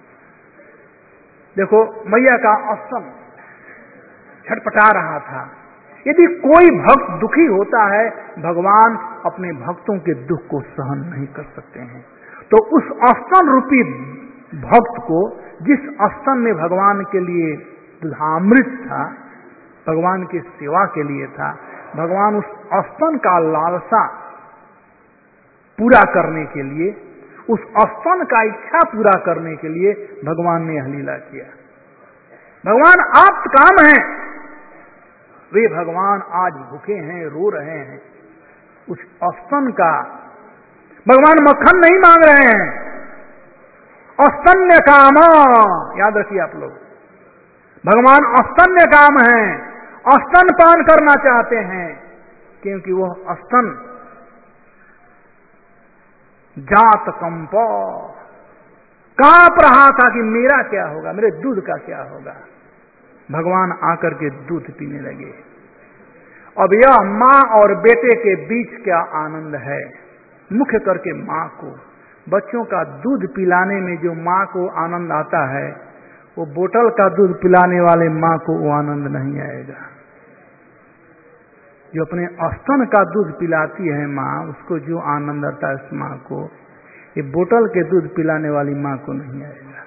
देखो मैया का स्तन छटपटा रहा था। यदि कोई भक्त दुखी होता है, भगवान अपने भक्तों के दुख को सहन नहीं कर सकते हैं, तो उस स्तन रूपी भक्त को, जिस स्तन में भगवान के लिए दुधामृत था, भगवान की सेवा के लिए था, भगवान उस स्तन का लालसा पूरा करने के लिए, उस स्तन का इच्छा पूरा करने के लिए भगवान ने यह लीला किया। भगवान आप काम हैं, वे भगवान आज भूखे हैं, रो रहे हैं, उस स्तन का, भगवान मक्खन नहीं मांग रहे हैं, स्तन्य काम, याद रखिए आप लोग, भगवान स्तन्य काम हैं, स्तन पान करना चाहते हैं, क्योंकि वह स्तन जात कंप कांप रहा था कि मेरा क्या होगा, मेरे दूध का क्या होगा। भगवान आकर के दूध पीने लगे। अब यह मां और बेटे के बीच क्या आनंद है, मुख्य करके मां को, बच्चों का दूध पिलाने में जो मां को आनंद आता है, वो बोतल का दूध पिलाने वाले मां को वो आनंद नहीं आएगा। जो अपने स्तन का दूध पिलाती है मां, उसको जो आनंद आता है उस मां को, ये बोतल के दूध पिलाने वाली मां को नहीं आएगा।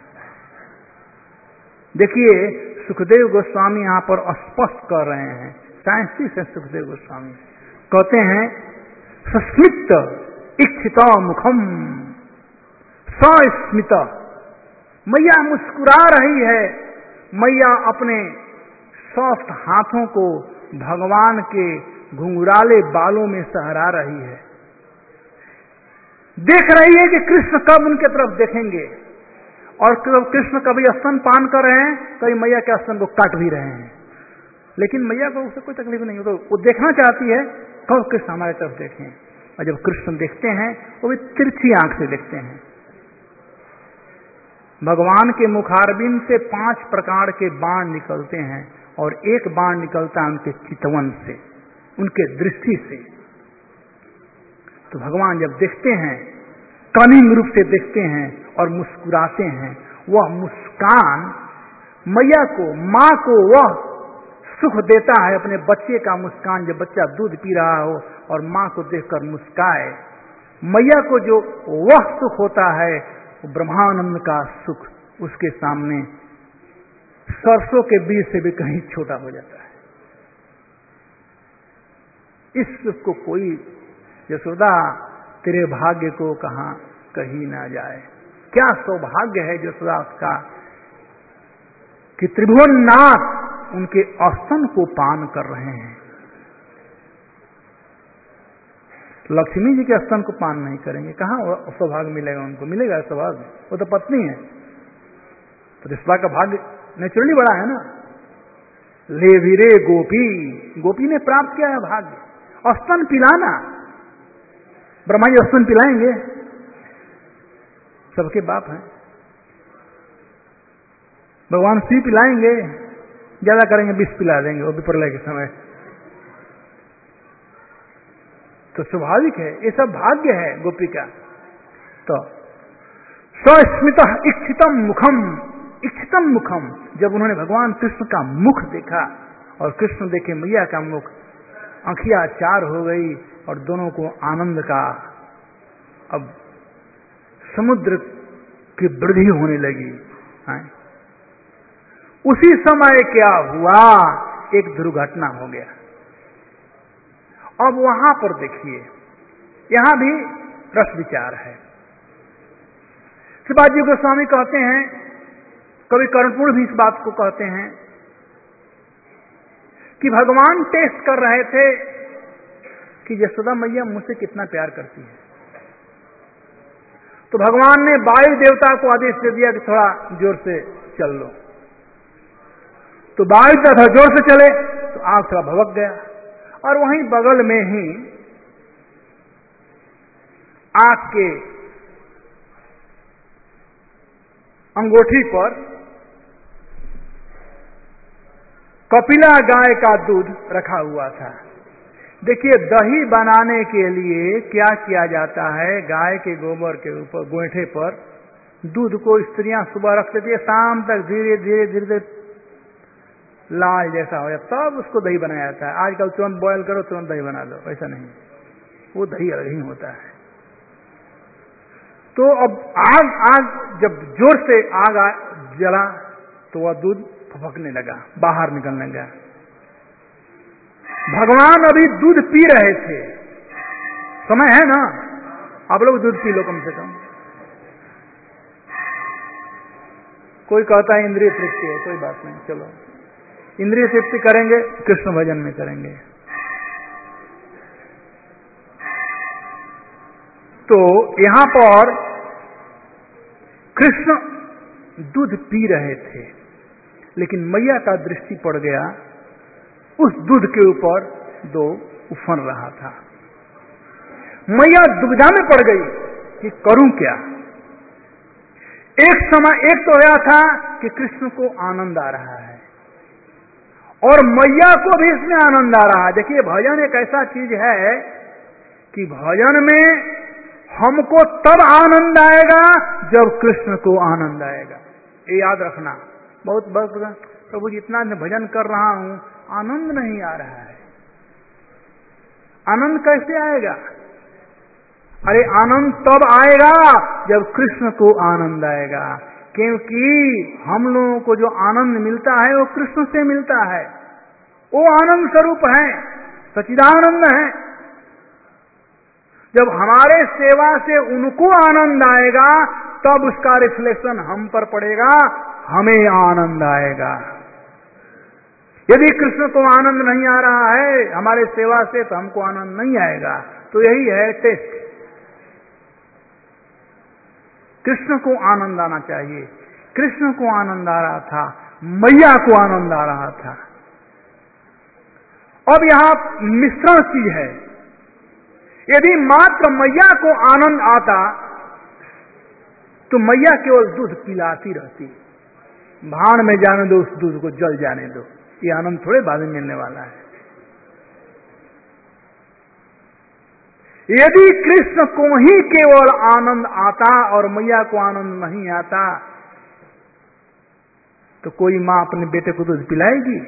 देखिए सुखदेव गोस्वामी यहां पर स्पष्ट कर रहे हैं, साइंटिस्ट है सुखदेव गोस्वामी, कहते हैं सस्मित इच्छित मुखम सस्मित, मैया मुस्कुरा रही है, मैया अपने सॉफ्ट हाथों को भगवान के घुंघराले बालों में सहरा रही है, देख रही है कि कृष्ण कब उनके तरफ देखेंगे, और कृष्ण कभी स्तन पान कर रहे हैं, कभी मैया के स्तन को काट भी रहे हैं, लेकिन मैया को उससे कोई तकलीफ नहीं, तो वो देखना चाहती है कब कृष्ण हमारे तरफ देखें, और जब कृष्ण देखते हैं वो भी तिरछी आंख से देखते हैं। भगवान के मुखारबिंद से पांच प्रकार के बाण निकलते हैं, और एक बाण निकलता है उनके चितवन से, उनके दृष्टि से। तो भगवान जब देखते हैं, कनिंग रूप से देखते हैं और मुस्कुराते हैं, वह मुस्कान मैया को, मां को वह सुख देता है, अपने बच्चे का मुस्कान, जब बच्चा दूध पी रहा हो और मां को देखकर मुस्काए, मैया को जो वह सुख होता है, वो ब्रह्मानंद का सुख उसके सामने सरसों के बीज से भी कहीं छोटा हो जाता है। इस सुख को कोई, यशोदा तेरे भाग्य को कहां कही ना जाए, क्या सौभाग्य है यशोदा का कि त्रिभुवननाथ उनके स्तन को पान कर रहे हैं। लक्ष्मी जी के स्तन को पान नहीं करेंगे, कहां सौभाग्य मिलेगा उनको, मिलेगा सौभाग्य, वो तो पत्नी है। तो रिश्ता का भाग्य नेचुरली बड़ा है ना। ले वीरे गोपी, गोपी ने प्राप्त किया है भाग्य। स्तन पिलाना, ब्रह्मा जी स्तन पिलाएंगे, सबके बाप हैं। भगवान सी पिलाएंगे, ज्यादा करेंगे बीस पिला देंगे, वो भी प्रलय के समय। तो स्वाभाविक है, ये सब भाग्य है गोपी का। तो स्वस्मित इच्छितम मुखम, इच्छितम मुखम, जब उन्होंने भगवान कृष्ण का मुख देखा और कृष्ण देखे मैया का मुख, आंखियां चार हो गई और दोनों को आनंद का अब समुद्र की वृद्धि होने लगी। है? उसी समय क्या हुआ, एक दुर्घटना हो गया। अब वहां पर देखिए, यहां भी रस विचार है। शिवाजी गोस्वामी कहते हैं, कवि कर्णपूर्ण भी इस बात को कहते हैं कि भगवान टेस्ट कर रहे थे कि यशोदा मैया मुझसे कितना प्यार करती है। तो भगवान ने वायु देवता को आदेश दे दिया कि थोड़ा जोर से चल लो। तो वायु देवता जोर से चले तो आग थोड़ा भभक गया, और वहीं बगल में ही आग के अंगूठी पर कपिला गाय का दूध रखा हुआ था। देखिए, दही बनाने के लिए क्या किया जाता है, गाय के गोबर के ऊपर गोईठे पर दूध को स्त्रियां सुबह रख देती है, शाम तक धीरे धीरे धीरे धीरे लाल जैसा हो जाता, तब उसको दही बनाया जाता है। आजकल तुरंत बॉयल करो तुरंत दही बना लो, ऐसा नहीं, वो दही अलग ही होता है। तो अब आग आग जब जोर से आग जला तो वह दूध फपकने लगा, बाहर निकलने लगा। भगवान अभी दूध पी रहे थे, समय है ना, आप लोग दूध पी लो कम से कम। कोई कहता है इंद्रिय तृप्ति है, कोई बात नहीं, चलो इंद्रिय तृप्ति करेंगे, कृष्ण भजन में करेंगे। तो यहां पर कृष्ण दूध पी रहे थे, लेकिन मैया का दृष्टि पड़ गया उस दूध के ऊपर दो उफन रहा था। मैया दुविधा में पड़ गई कि करूं क्या। एक समय एक तो यह था कि कृष्ण को आनंद आ रहा है और मैया को भी इसमें आनंद आ रहा है। देखिए, भजन एक ऐसा चीज है कि भजन में हमको तब आनंद आएगा जब कृष्ण को आनंद आएगा। ये याद रखना। बहुत बहुत प्रभु जी इतना भजन कर रहा हूं, आनंद नहीं आ रहा है। आनंद कैसे आएगा? अरे आनंद तब आएगा जब कृष्ण को आनंद आएगा, क्योंकि हम लोगों को जो आनंद मिलता है वो कृष्ण से मिलता है। वो आनंद स्वरूप है, सच्चिदानंद है। जब हमारे सेवा से उनको आनंद आएगा तब उसका रिफ्लेक्शन हम पर पड़ेगा, हमें आनंद आएगा। यदि कृष्ण को आनंद नहीं आ रहा है हमारे सेवा से तो हमको आनंद नहीं आएगा। तो यही है टेस्ट। कृष्ण को आनंद आना चाहिए। कृष्ण को आनंद आ रहा था, मैया को आनंद आ रहा था। अब यहां मिश्रण चीज है। यदि मात्र मैया को आनंद आता तो मैया केवल दूध पिलाती रहती, भाण में जाने दो, उस दूध को जल जाने दो, ये आनंद थोड़े बाद में मिलने वाला है। यदि कृष्ण को ही केवल आनंद आता और मैया को आनंद नहीं आता तो कोई मां अपने बेटे को दूध पिलाएगी?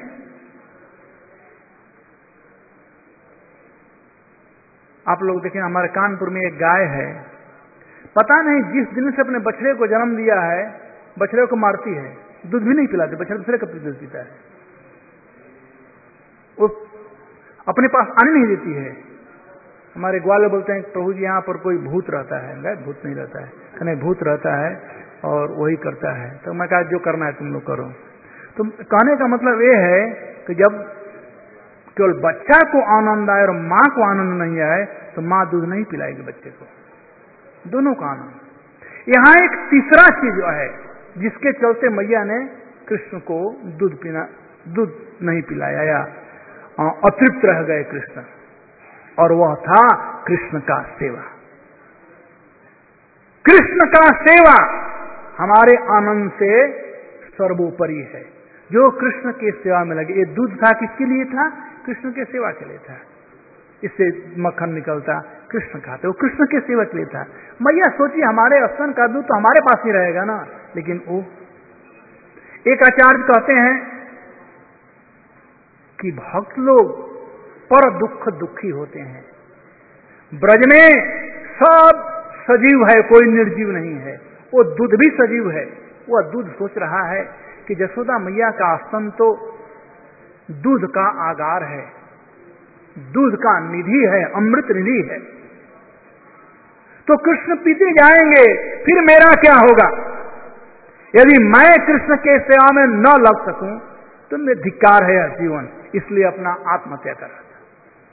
आप लोग देखें, हमारे कानपुर में एक गाय है, पता नहीं जिस दिन से अपने बछड़े को जन्म दिया है बछड़े को मारती है, दूध भी नहीं पिलाती। बछड़ा दूसरे कब दूध पीता है, वो अपने पास आने नहीं देती है। हमारे ग्वाल बोलते हैं प्रभु जी यहाँ पर कोई भूत रहता है। गाय भूत नहीं रहता है, कहने भूत रहता है और वही करता है। तो मैं कहा जो करना है तुम लोग करो। तो कहने का मतलब ये है कि जब केवल बच्चा को आनंद आए और मां को आनंद नहीं आए तो मां दूध नहीं पिलाएगी बच्चे को, दोनों का आनंद। यहां एक तीसरा चीज जो है जिसके चलते मैया ने कृष्ण को दूध पीना दूध नहीं पिलाया या अतृप्त रह गए कृष्ण, और वह था कृष्ण का सेवा। कृष्ण का सेवा हमारे आनंद से सर्वोपरि है। जो कृष्ण के सेवा में लगे, ये दूध था किसके लिए था? कृष्ण के सेवा के लिए था। इससे मक्खन निकलता, कृष्ण खाते, वो कृष्ण के सेवा के लिए था। मैया सोची हमारे स्तन का दूध तो हमारे पास ही रहेगा ना, लेकिन वो एक आचार्य कहते हैं कि भक्त लोग पर दुख दुखी होते हैं। ब्रज में सब सजीव है, कोई निर्जीव नहीं है। वो दूध भी सजीव है। वह दूध सोच रहा है कि यशोदा मैया का स्तन तो दूध का आगार है, दूध का निधि है, अमृत निधि है। तो कृष्ण पीते जाएंगे, फिर मेरा क्या होगा? यदि मैं कृष्ण के सेवा में न लग सकूं तो मेरा धिक्कार है यह जीवन। इसलिए अपना आत्महत्या कर रहा था।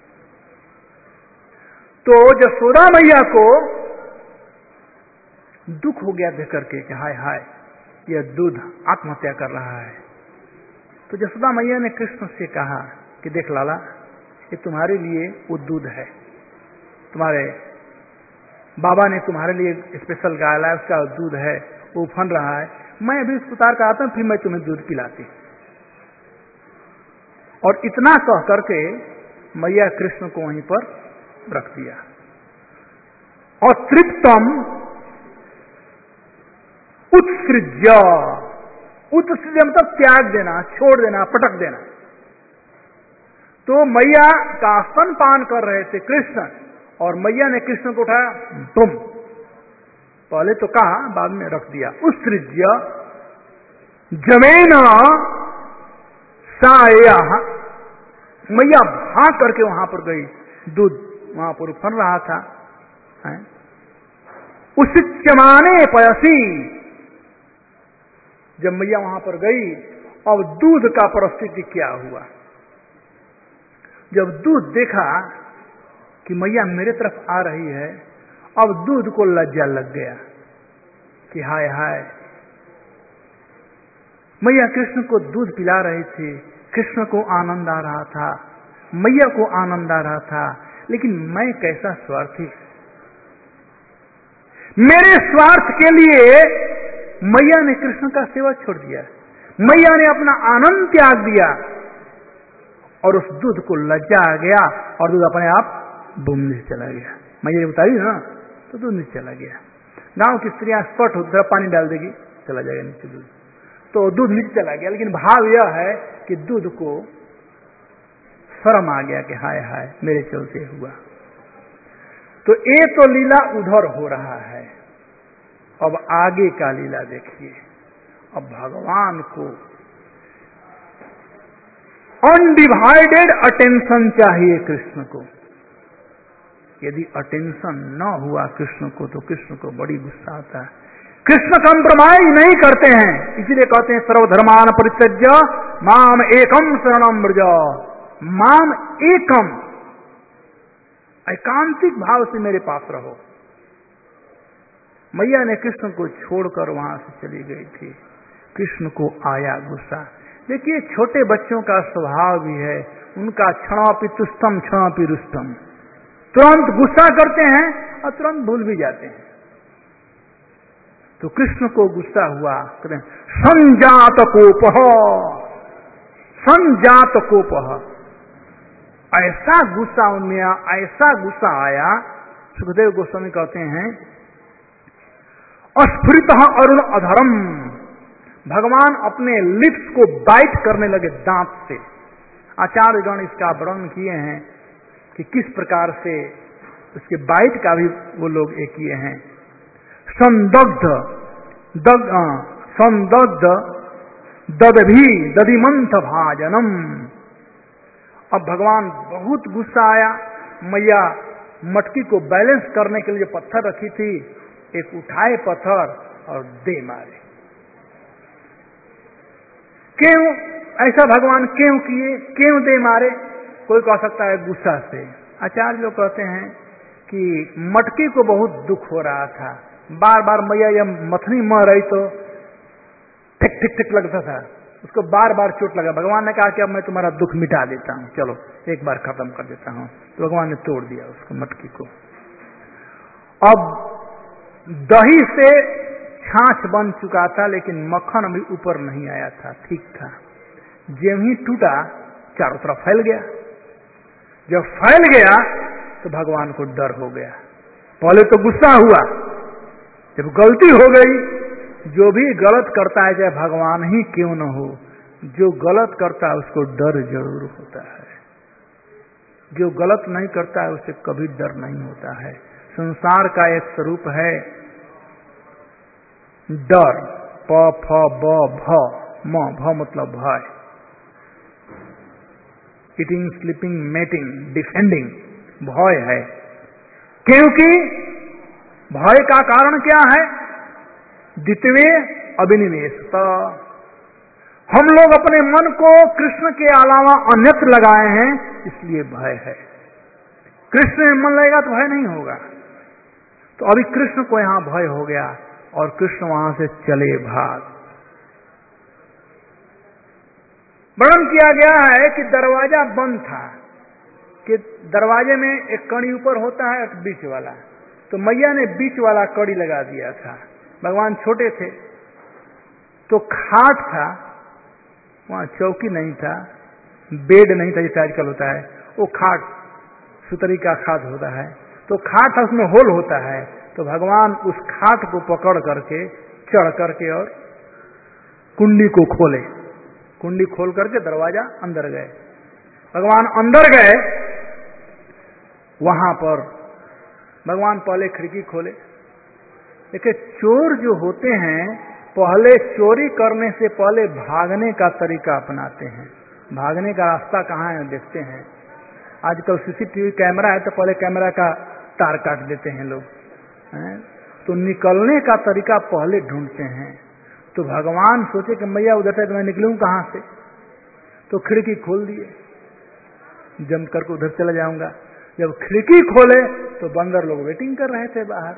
तो यशोदा मैया को दुख हो गया देख करके कि हाय हाय, यह दूध आत्महत्या कर रहा है। तो यशोदा मैया ने कृष्ण से कहा कि देख लाला, ये तुम्हारे लिए वो दूध है, तुम्हारे बाबा ने तुम्हारे लिए स्पेशल गाला है, उसका दूध है, वो उफन रहा है। मैं अभी उसको उतार कर आता हूं, फिर मैं तुम्हें दूध पिलाती। और इतना कह करके मैया कृष्ण को वहीं पर रख दिया। और तृप्तम उत्सृज्य, उत्सृज्य मतलब त्याग देना, छोड़ देना, पटक देना। तो मैया का स्तनपान कर रहे थे कृष्ण, और मैया ने कृष्ण को उठाया, तुम पहले तो कहा, बाद में रख दिया। उत्सृज्य जमेना साया, मैया भाग करके वहां पर गई, दूध वहां पर उफन रहा था। उसिच्यमाने पयसी, जब मैया वहां पर गई, अब दूध का परिस्थिति क्या हुआ? जब दूध देखा कि मैया मेरे तरफ आ रही है, अब दूध को लज्जा लग गया कि हाय हाय, मैया कृष्ण को दूध पिला रही थी, कृष्ण को आनंद आ रहा था, मैया को आनंद आ रहा था, लेकिन मैं कैसा स्वार्थी। मेरे स्वार्थ के लिए मैया ने कृष्ण का सेवा छोड़ दिया, मैया ने अपना आनंद त्याग दिया, और उस दूध को लज्जा आ गया और दूध अपने आप बूम नीचे चला गया। मैया ने बताई ना, तो दूध नीचे चला गया। गांव की स्त्रियां स्पट होकर पानी डाल देगी, चला जाएगा नीचे दूध, तो दूध नीचे चला गया। लेकिन भाव यह है कि दूध को शर्म आ गया कि हाय हाय मेरे चलते हुआ। तो ये तो लीला उधर हो रहा है, अब आगे का लीला देखिए। अब भगवान को अनडिवाइडेड अटेंशन चाहिए कृष्ण को। यदि अटेंशन न हुआ कृष्ण को तो कृष्ण को बड़ी गुस्सा आता है। कृष्ण कंप्रोमाइज नहीं करते हैं, इसलिए कहते हैं सर्वधर्मान परित्यज्य माम एकम शरणम व्रज। माम एकम, एकांतिक भाव से मेरे पास रहो। मैया ने कृष्ण को छोड़कर वहां से चली गई थी, कृष्ण को आया गुस्सा। देखिए छोटे बच्चों का स्वभाव भी है, उनका क्षणापि तुष्टम क्षणापि रुष्टम, तुरंत गुस्सा करते हैं और तुरंत भूल भी जाते हैं। तो कृष्ण को गुस्सा हुआ, संजात कोपः, संजात कोपः, ऐसा गुस्सा उनमें ऐसा गुस्सा आया। सुखदेव गोस्वामी कहते हैं अस्फुरितः अरुण अधरम, भगवान अपने लिप्स को बाइट करने लगे दांत से। आचार्यगण इसका वर्णन किए हैं कि किस प्रकार से उसके बाइट का भी वो लोग एक किए हैं। संदग्ध दग संदग्ध ददभी दधिमंथ भाजनम। अब भगवान बहुत गुस्सा आया। मैया मटकी को बैलेंस करने के लिए जो पत्थर रखी थी, एक उठाए पत्थर और दे मारे। क्यों ऐसा भगवान क्यों किए, क्यों दे मारे? कोई कह सकता है गुस्सा से। आचार्य लोग कहते हैं कि मटकी को बहुत दुख हो रहा था, बार बार मैया जब मथनी मर रही तो ठिक ठिक ठिक लगता था, उसको बार बार चोट लगा। भगवान ने कहा कि अब मैं तुम्हारा दुख मिटा देता हूं, चलो एक बार खत्म कर देता हूं। तो भगवान ने तोड़ दिया उसको, मटकी को। अब दही से छाछ बन चुका था, लेकिन मक्खन अभी ऊपर नहीं आया था, ठीक था। जब ही टूटा चारों तरफ फैल गया। जब फैल गया तो भगवान को डर हो गया। पहले तो गुस्सा हुआ, जब गलती हो गई, जो भी गलत करता है चाहे भगवान ही क्यों न हो, जो गलत करता है उसको डर जरूर होता है। जो गलत नहीं करता है उसे कभी डर नहीं होता है। संसार का एक स्वरूप है डर। प फ ब भ म, भ मतलब भय। ईटिंग, स्लीपिंग, मेटिंग, डिफेंडिंग, भय है। क्योंकि भय का कारण क्या है? द्वितीय अभिनिवेश। हम लोग अपने मन को कृष्ण के अलावा अन्यत्र लगाए हैं, इसलिए भय है। कृष्ण में मन लगेगा तो भय नहीं होगा। तो अभी कृष्ण को यहां भय हो गया और कृष्ण वहां से चले भाग। वर्णन किया गया है कि दरवाजा बंद था, कि दरवाजे में एक कड़ी ऊपर होता है, एक बीच वाला। तो मैया ने बीच वाला कड़ी लगा दिया था। भगवान छोटे थे तो खाट था, वहां चौकी नहीं था, बेड नहीं था जैसे आजकल होता है, वो खाट सुतरी का खाट होता है। तो खाट उसमें होल होता है, तो भगवान उस खाट को पकड़ करके चढ़ करके और कुंडी को खोले। कुंडी खोल करके दरवाजा अंदर गए। भगवान अंदर गए, वहां पर भगवान पहले खिड़की खोले। देखिए, चोर जो होते हैं पहले चोरी करने से पहले भागने का तरीका अपनाते हैं। भागने का रास्ता कहाँ है देखते हैं। आजकल सीसीटीवी कैमरा है तो पहले कैमरा का तार काट देते हैं लोग, हैं? तो निकलने का तरीका पहले ढूंढते हैं। तो भगवान सोचे कि मैया उधर से तो मैं निकलूं कहां से, तो खिड़की खोल दिए, जम करके उधर चला जाऊंगा। जब खिड़की खोले तो बंदर लोग वेटिंग कर रहे थे बाहर।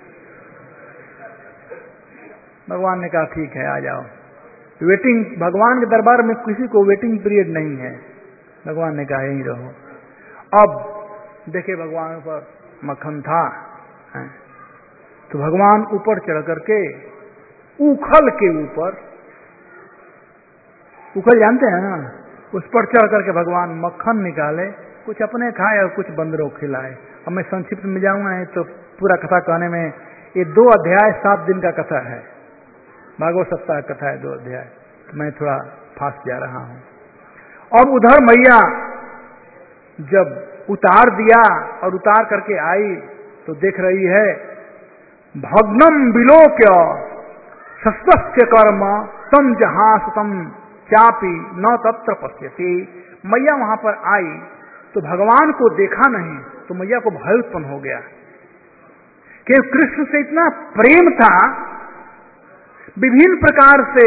भगवान ने कहा ठीक है आ जाओ। वेटिंग, भगवान के दरबार में किसी को वेटिंग पीरियड नहीं है। भगवान ने कहा यहीं रहो। अब देखे भगवान पर मक्खन था, है? तो भगवान ऊपर चढ़ करके उखल के ऊपर, उखल जानते हैं ना, उस पर चढ़ करके भगवान मक्खन निकाले, कुछ अपने खाए और कुछ बंदरों को खिलाए। अब मैं संक्षिप्त में जाऊंगा नहीं तो पूरा कथा कहने में, ये दो अध्याय सात दिन का कथा है, भागवत सप्ताह कथा है दो अध्याय, तो मैं थोड़ा फास्ट जा रहा हूं। अब उधर मैया जब उतार दिया और उतार करके आई तो देख रही है भग्नम विलोक्य शस्त्रस्य कर्म तम जहासतम चापी न तत्र पश्यति। मैया वहां पर आई तो भगवान को देखा नहीं, तो मैया को भय उत्पन्न हो गया कि कृष्ण से इतना प्रेम था। विभिन्न प्रकार से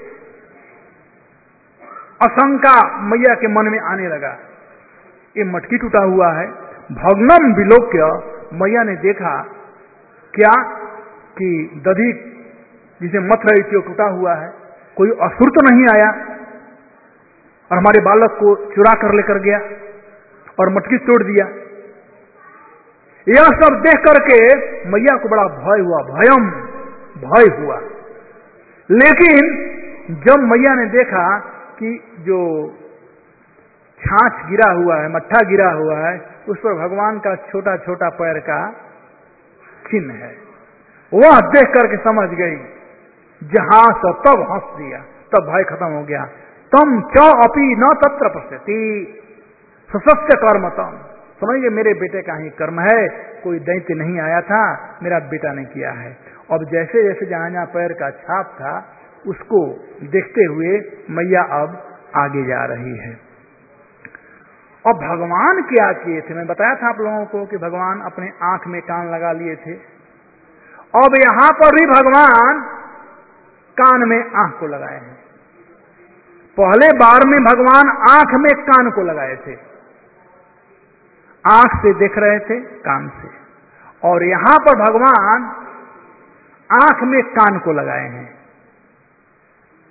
आशंका मैया के मन में आने लगा। ये मटकी टूटा हुआ है, भग्नम विलोक्य। मैया ने देखा क्या कि दधी जिसे मथ रही थी वो टूटा हुआ है, कोई असुर तो नहीं आया और हमारे बालक को चुरा कर लेकर गया और मटकी तोड़ दिया। यह सब देख करके मैया को बड़ा भय हुआ, भयम भय हुआ। लेकिन जब मैया ने देखा कि जो छाछ गिरा हुआ है, मट्ठा गिरा हुआ है, उस पर भगवान का छोटा छोटा पैर का चिन्ह है, वह देख करके समझ गई, जहां से तब हंस दिया, तब भय खत्म हो गया। तम च अपि न तत्र पश्यति सशस्य कर्म तम। समझिए मेरे बेटे का ही कर्म है, कोई दैत्य नहीं आया था, मेरा बेटा ने किया है। अब जैसे जैसे जहां जहां पैर का छाप था उसको देखते हुए मैया अब आगे जा रही है। अब भगवान क्या किए थे, मैं बताया था आप लोगों को कि भगवान अपने आंख में कान लगा लिए थे। अब यहां पर भी भगवान कान में आंख को लगाए हैं। पहले बार में भगवान आंख में कान को लगाए थे, आंख से देख रहे थे कान से, और यहां पर भगवान आंख में कान को लगाए हैं।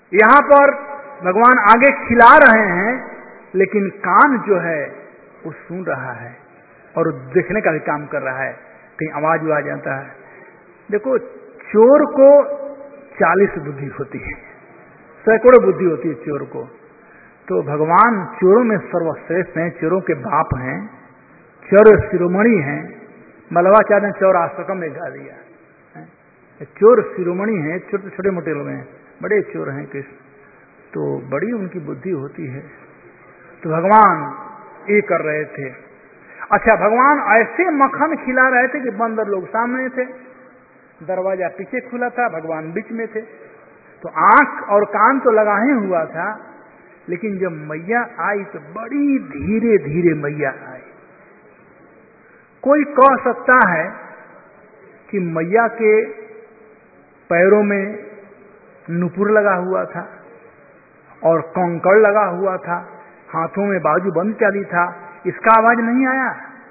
यहां पर भगवान आगे खिला रहे हैं, लेकिन कान जो है वो सुन रहा है और देखने का भी काम कर रहा है, कहीं आवाज आ जाता है। देखो, चोर को चालीस बुद्धि होती है, सैकड़ों बुद्धि होती है चोर को। तो भगवान चोरों में सर्वश्रेष्ठ हैं, चोरों के बाप हैं, चोर शिरोमणि हैं। मलवाचार्य ने चौर आश्रम में गा दिया, चोर शिरोमणि हैं, छोटे छोटे मोटे लोग हैं, बड़े चोर हैं कृष्ण, तो बड़ी उनकी बुद्धि होती है। तो भगवान ये कर रहे थे। अच्छा, भगवान ऐसे मक्खन खिला रहे थे कि बंदर लोग सामने थे, दरवाजा पीछे खुला था, भगवान बीच में थे। तो आंख और कान तो लगा ही हुआ था, लेकिन जब मैया आई तो बड़ी धीरे धीरे मैया आई। कोई कह सकता है कि मैया के पैरों में नुपुर लगा हुआ था और कंकड़ लगा हुआ था, हाथों में बाजू बंद चाली था, इसका आवाज नहीं आया।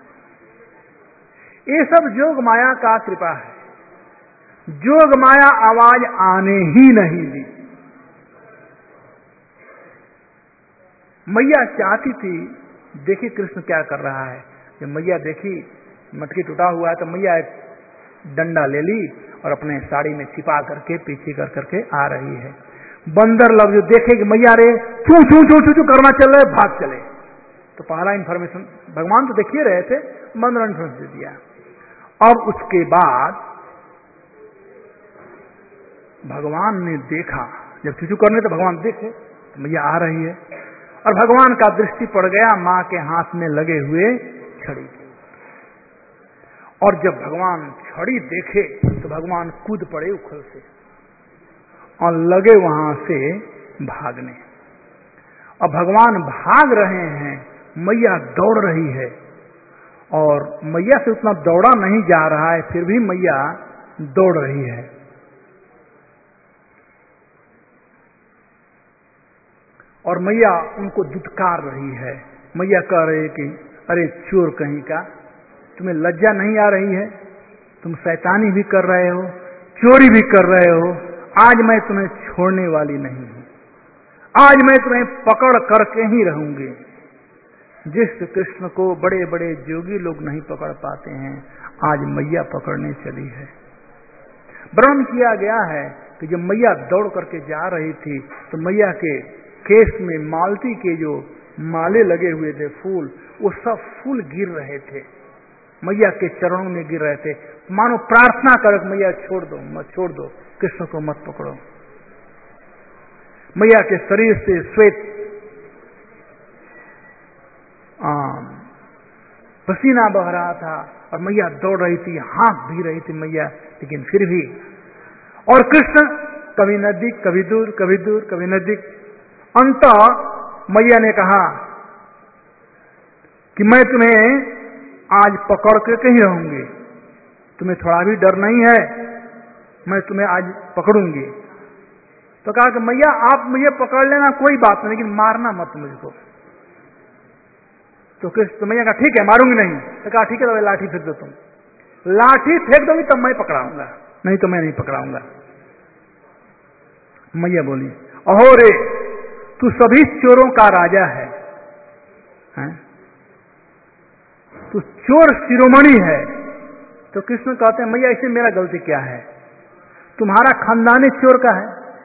ये सब जोग माया का कृपा है। जोग माया आवाज आने ही नहीं दी। मैया चाहती थी, देखी कृष्ण क्या कर रहा है। जब मैया देखी मटकी टूटा हुआ है तो मैया एक डंडा ले ली और अपने साड़ी में छिपा करके पीछे कर करके आ रही है। बंदर लोग जो देखे कि मैया रे चू चू चू चू चू करना चल रहे, भाग चले। तो पहला इंफॉर्मेशन भगवान तो देखिए रहे थे, बंदर ने इंफॉर्मेशन दे दिया। अब उसके बाद भगवान ने देखा, जब चूचू करने तो भगवान देखे तो मैया आ रही है, और भगवान का दृष्टि पड़ गया मां के हाथ में लगे हुए छड़ी के। और जब भगवान छड़ी देखे तो भगवान कूद पड़े उखल से और लगे वहां से भागने। अब भगवान भाग रहे हैं, मैया दौड़ रही है, और मैया से उतना दौड़ा नहीं जा रहा है, फिर भी मैया दौड़ रही है। और मैया उनको दुत्कार रही है। मैया कह रही है कि अरे चोर कहीं का, तुम्हें लज्जा नहीं आ रही है? तुम शैतानी भी कर रहे हो, चोरी भी कर रहे हो, आज मैं तुम्हें छोड़ने वाली नहीं हूं, आज मैं तुम्हें पकड़ करके ही रहूंगी। जिस कृष्ण को बड़े बड़े जोगी लोग नहीं पकड़ पाते हैं, आज मैया पकड़ने चली है। वर्णन किया गया है कि जब मैया दौड़ करके जा रही थी तो मैया के केस में मालती के जो माले लगे हुए थे, फूल, वो सब फूल गिर रहे थे, मैया के चरणों में गिर रहे थे, मानो प्रार्थना कर, मैया छोड़ दो, मत छोड़ दो, कृष्ण को मत पकड़ो। मैया के शरीर से श्वेत पसीना बह रहा था और मैया दौड़ रही थी, हाँफ भी रही थी मैया, लेकिन फिर भी। और कृष्ण कभी नजदीक, कभी दूर, कभी दूर, कभी नजदीक। अंत मैया ने कहा कि मैं तुम्हें आज पकड़ करके ही रहूंगी, तुम्हें थोड़ा भी डर नहीं है, मैं तुम्हें आज पकड़ूंगी। तो कहा कि मैया आप मुझे पकड़ लेना, कोई बात नहीं, लेकिन मारना मत मुझको। तो कृष्ण, तो मैया कहा ठीक है, मारूंगी नहीं। तो कहा ठीक है, तो लाठी फेंक दो, तुम लाठी फेंक दोगी तब मैं पकड़ाऊंगा, नहीं तो मैं नहीं पकड़ाऊंगा। मैया बोली, अहो रे, तू सभी चोरों का राजा है, हैं? तू चोर शिरोमणि है। तो कृष्ण कहते हैं मैया इसमें मेरा गलती क्या है? तुम्हारा खानदान ही चोर का है,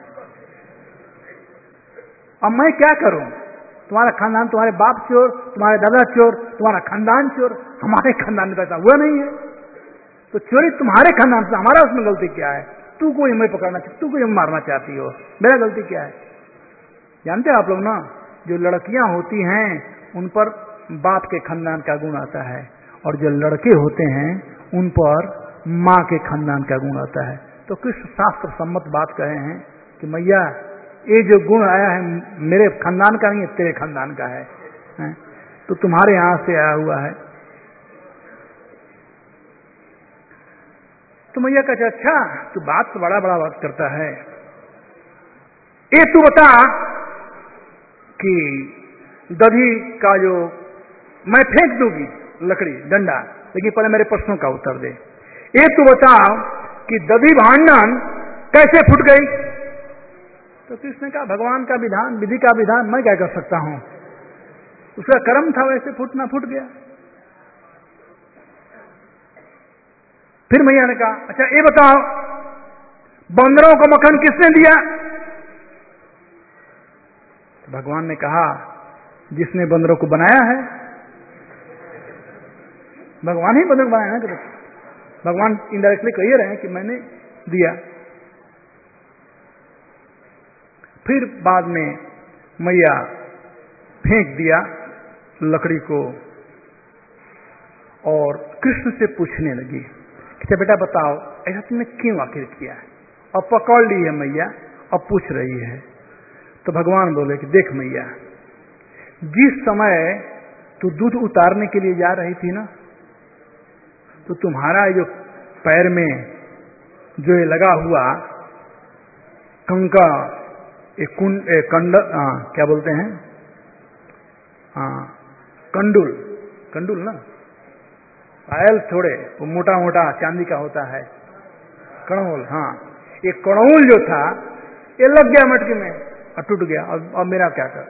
अब मैं क्या करूं? तुम्हारा खानदान, तुम्हारे बाप चोर, तुम्हारे दादा चोर, तुम्हारा खानदान चोर, हमारे खानदान में पैसा हुआ नहीं है, तो चोरी तुम्हारे खानदान से, हमारा उसमें गलती क्या है? तू कोई हमें पकड़ना चाहती, तू कोई हमें मारना चाहती हो, मेरा गलती क्या है? जानते हो आप लोग ना, जो लड़कियां होती हैं उन पर बाप के खानदान का गुण आता है, और जो लड़के होते हैं उन पर माँ के खानदान का गुण आता है। तो कृष्ण शास्त्र सम्मत बात कहे हैं कि मैया ये जो गुण आया है मेरे खानदान का नहीं है, तेरे खानदान का है, है? तो तुम्हारे यहां से आया हुआ है। तो मैया कहते अच्छा, तू बात तो बड़ा बड़ा बात करता है, ये तू बता कि दधी का जो मैं फेंक दूंगी लकड़ी डंडा, लेकिन पहले मेरे प्रश्नों का उत्तर दे। ये तू बता कि दधी भांडन कैसे फूट गई? तो कृष्ण ने कहा भगवान का विधान, विधि का विधान मैं क्या कर सकता हूं, उसका कर्म था वैसे फूटना फूट गया। फिर मैया ने कहा अच्छा ये बताओ बंदरों को मक्खन किसने दिया? तो भगवान ने कहा जिसने बंदरों को बनाया है, भगवान ही बंदर बनाया है। भगवान इनडायरेक्टली कह रहे हैं कि मैंने दिया। फिर बाद में मैया फेंक दिया लकड़ी को और कृष्ण से पूछने लगी कि बेटा बताओ ऐसा तुमने क्यों आखिर किया है? अब पकड़ ली है मैया, अब पूछ रही है। तो भगवान बोले कि देख मैया, जिस समय तू दूध उतारने के लिए जा रही थी ना, तो तुम्हारा जो पैर में जो ये लगा हुआ कंका एक कुंड एक कंड आ, क्या बोलते हैं आ, कंडुल कंडुल ना, पायल थोड़े वो मोटा मोटा चांदी का होता है, कड़ौल, हाँ ये कड़ौल जो था ये लग गया मटके में और टूट गया। अब अब मेरा क्या कर?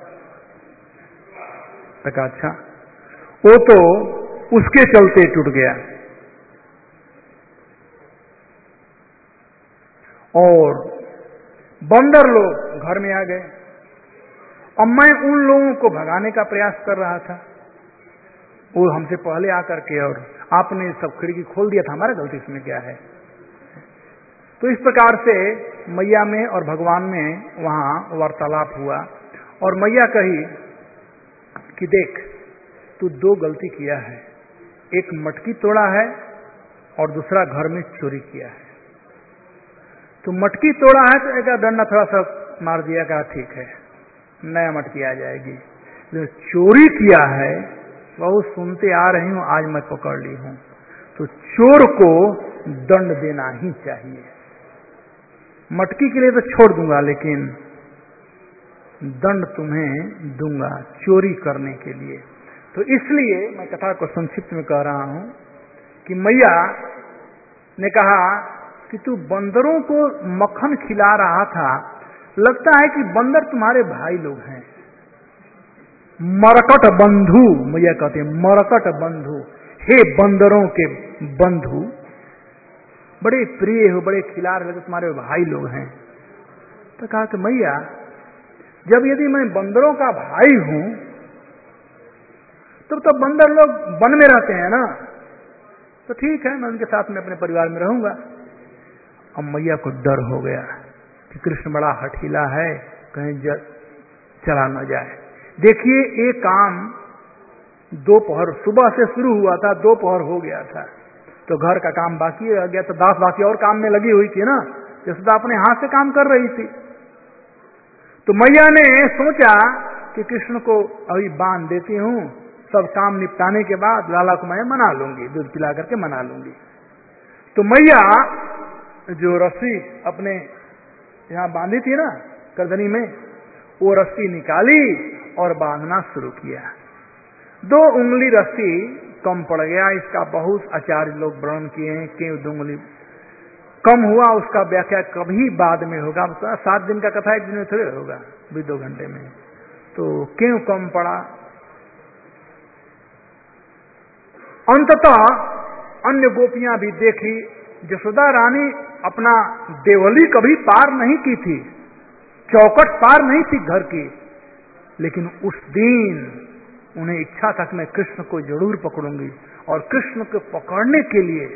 कहा अच्छा वो तो उसके चलते टूट गया। और बंदर लोग घर में आ गए। अब मैं उन लोगों को भगाने का प्रयास कर रहा था, वो हमसे पहले आकर के, और आपने सब खिड़की खोल दिया था, हमारा गलती इसमें क्या है? तो इस प्रकार से मैया में और भगवान में वहां वार्तालाप हुआ और मैया कही कि देख तू दो गलती किया है, एक मटकी तोड़ा है और दूसरा घर में चोरी किया है। तो मटकी तोड़ा है तो एक डंडा थोड़ा सा मार दिया, कहा ठीक है नया मटकी आ जाएगी। जो चोरी किया है बहुत सुनते आ रही हूं, आज मैं पकड़ ली हूं, तो चोर को दंड देना ही चाहिए। मटकी के लिए तो छोड़ दूंगा लेकिन दंड तुम्हें दूंगा चोरी करने के लिए। तो इसलिए मैं कथा को संक्षिप्त में कह रहा हूं कि मैया ने कहा कि तू बंदरों को मक्खन खिला रहा था, लगता है कि बंदर तुम्हारे भाई लोग हैं, मरकट बंधु मैया कहते हैं, मरकट बंधु, हे बंदरों के बंधु, बड़े प्रिय हो, बड़े खिलार लगे, तुम्हारे भाई लोग हैं। तो कहा कि मैया जब यदि मैं बंदरों का भाई हूं तब तो, तो बंदर लोग वन में रहते हैं ना, तो ठीक है मैं उनके साथ में अपने परिवार में रहूंगा। अब मैया को डर हो गया कि कृष्ण बड़ा हठीला है, कहीं चला न जाए। देखिए एक काम दोपहर सुबह से शुरू हुआ था, दोपहर हो गया था, तो घर का काम बाकी रह गया, तो दास बाकी और काम में लगी हुई थी ना, यशोदा अपने हाथ से काम कर रही थी। तो मैया ने सोचा कि कृष्ण को अभी बांध देती हूं, सब काम निपटाने के बाद लाला को मैं मना लूंगी, दूध पिला करके मना लूंगी। तो मैया जो रस्सी अपने यहां बांधी थी ना करधनी में, वो रस्सी निकाली और बांधना शुरू किया। दो उंगली रस्सी कम पड़ गया, इसका बहुत आचार्य लोग वर्णन किए हैं, क्यों दो उंगली कम हुआ उसका व्याख्या कभी बाद में होगा। सात दिन का कथा एक दिन में थोड़े होगा, भी दो घंटे में, तो क्यों कम पड़ा। अंततः अन्य गोपियां भी देखी, यशोदा रानी अपना देवली कभी पार नहीं की थी, चौकट पार नहीं थी घर की, लेकिन उस दिन उन्हें इच्छा था कि मैं कृष्ण को जरूर पकड़ूंगी, और कृष्ण को पकड़ने के लिए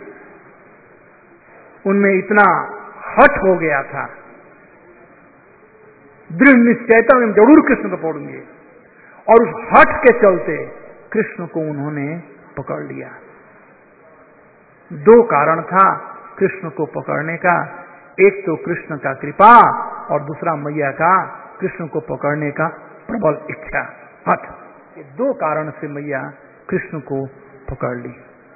उनमें इतना हठ हो गया था, दृढ़ निश्चयता में जरूर कृष्ण को पकड़ूंगी, और उस हठ के चलते कृष्ण को उन्होंने पकड़ लिया। दो कारण था कृष्ण को पकड़ने का, एक तो कृष्ण का कृपा और दूसरा मैया का कृष्ण को पकड़ने का प्रबल इच्छा, हठ। ये दो कारण से मैया कृष्ण को पकड़ ली।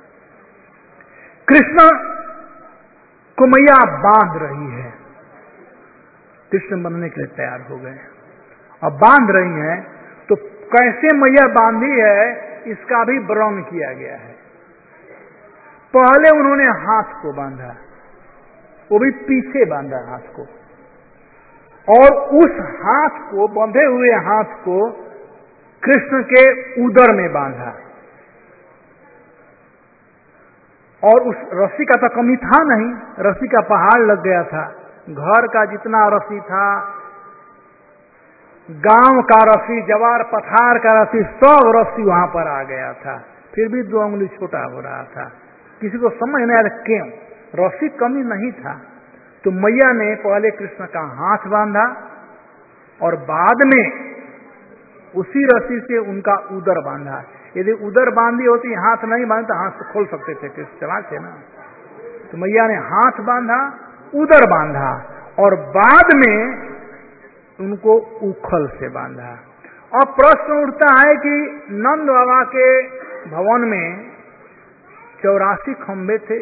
कृष्ण को मैया बांध रही है, कृष्ण बनने के लिए तैयार हो गए, अब बांध रही हैं, तो कैसे मैया बांधी है इसका भी वर्णन किया गया है। पहले उन्होंने हाथ को बांधा, वो भी पीछे बांधा हाथ को, और उस हाथ को, बंधे हुए हाथ को कृष्ण के उदर में बांधा। और उस रस्सी का तो कमी था नहीं, रस्सी का पहाड़ लग गया था। घर का जितना रस्सी था, गांव का रस्सी, जवार पथार का रस्सी, सब रस्सी वहां पर आ गया था। फिर भी दो उंगली छोटा हो रहा था। किसी को समझ नहीं आया क्यों, रस्सी कमी नहीं था। तो मैया ने पहले कृष्ण का हाथ बांधा और बाद में उसी रस्सी से उनका उदर बांधा। यदि उदर बांधी होती, हाथ नहीं बांधे तो हाथ से खोल सकते थे, कृष्ण चला थे ना। तो मैया ने हाथ बांधा, उदर बांधा और बाद में उनको उखल से बांधा। अब प्रश्न उठता है कि नंद बाबा के भवन में चौरासी खंबे थे,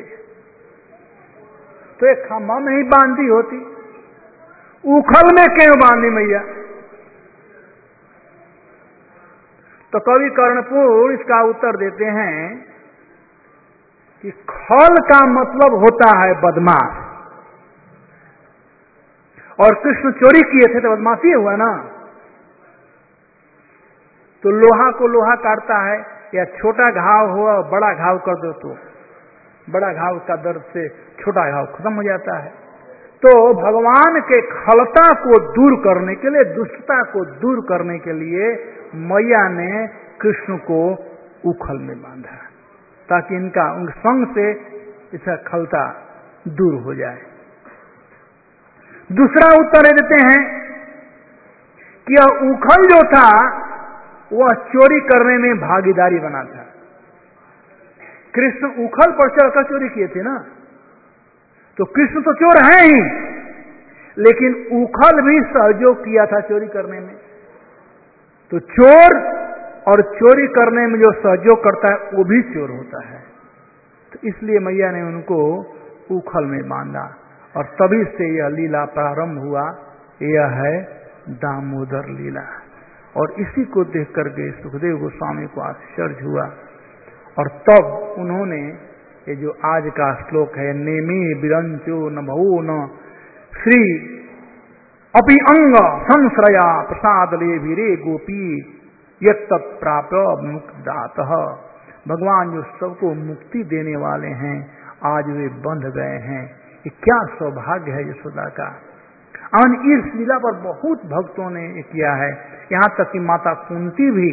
तो एक खंभा में ही बांधी होती, उखल में क्यों बांधी मैया? तो कवि कर्णपुर इसका उत्तर देते हैं कि खल का मतलब होता है बदमाश, और कृष्ण चोरी किए थे तो बदमाशी हुआ ना। तो लोहा को लोहा काटता है, या छोटा घाव हुआ बड़ा घाव कर दो तो बड़ा घाव का दर्द से छोटा घाव खत्म हो जाता है। तो भगवान के खलता को दूर करने के लिए, दुष्टता को दूर करने के लिए मैया ने कृष्ण को उखल में बांधा, ताकि इनका उन संग से इसका खलता दूर हो जाए। दूसरा उत्तर देते हैं कि यह उखल जो था वह चोरी करने में भागीदारी बना था। कृष्ण उखल पर चढ़कर चोरी किए थे ना, तो कृष्ण तो चोर हैं ही, लेकिन उखल भी सहयोग किया था चोरी करने में। तो चोर और चोरी करने में जो सहयोग करता है वो भी चोर होता है। तो इसलिए मैया ने उनको उखल में बांधा और तभी से यह लीला प्रारंभ हुआ। यह है दामोदर लीला। और इसी को देख करके सुखदेव गोस्वामी को आश्चर्य हुआ, और तब उन्होंने ये जो आज का श्लोक है, नेमी विरंचो न भवो न श्री अपि अंग संश्रया प्रसाद ले वीरे गोपी यत प्राप्त मुक्तिदातः। भगवान जो सबको मुक्ति देने वाले हैं, आज वे बंध गए हैं। ये क्या सौभाग्य है यशोदा का। और इस लीला पर बहुत भक्तों ने किया है, यहां तक कि माता कुंती भी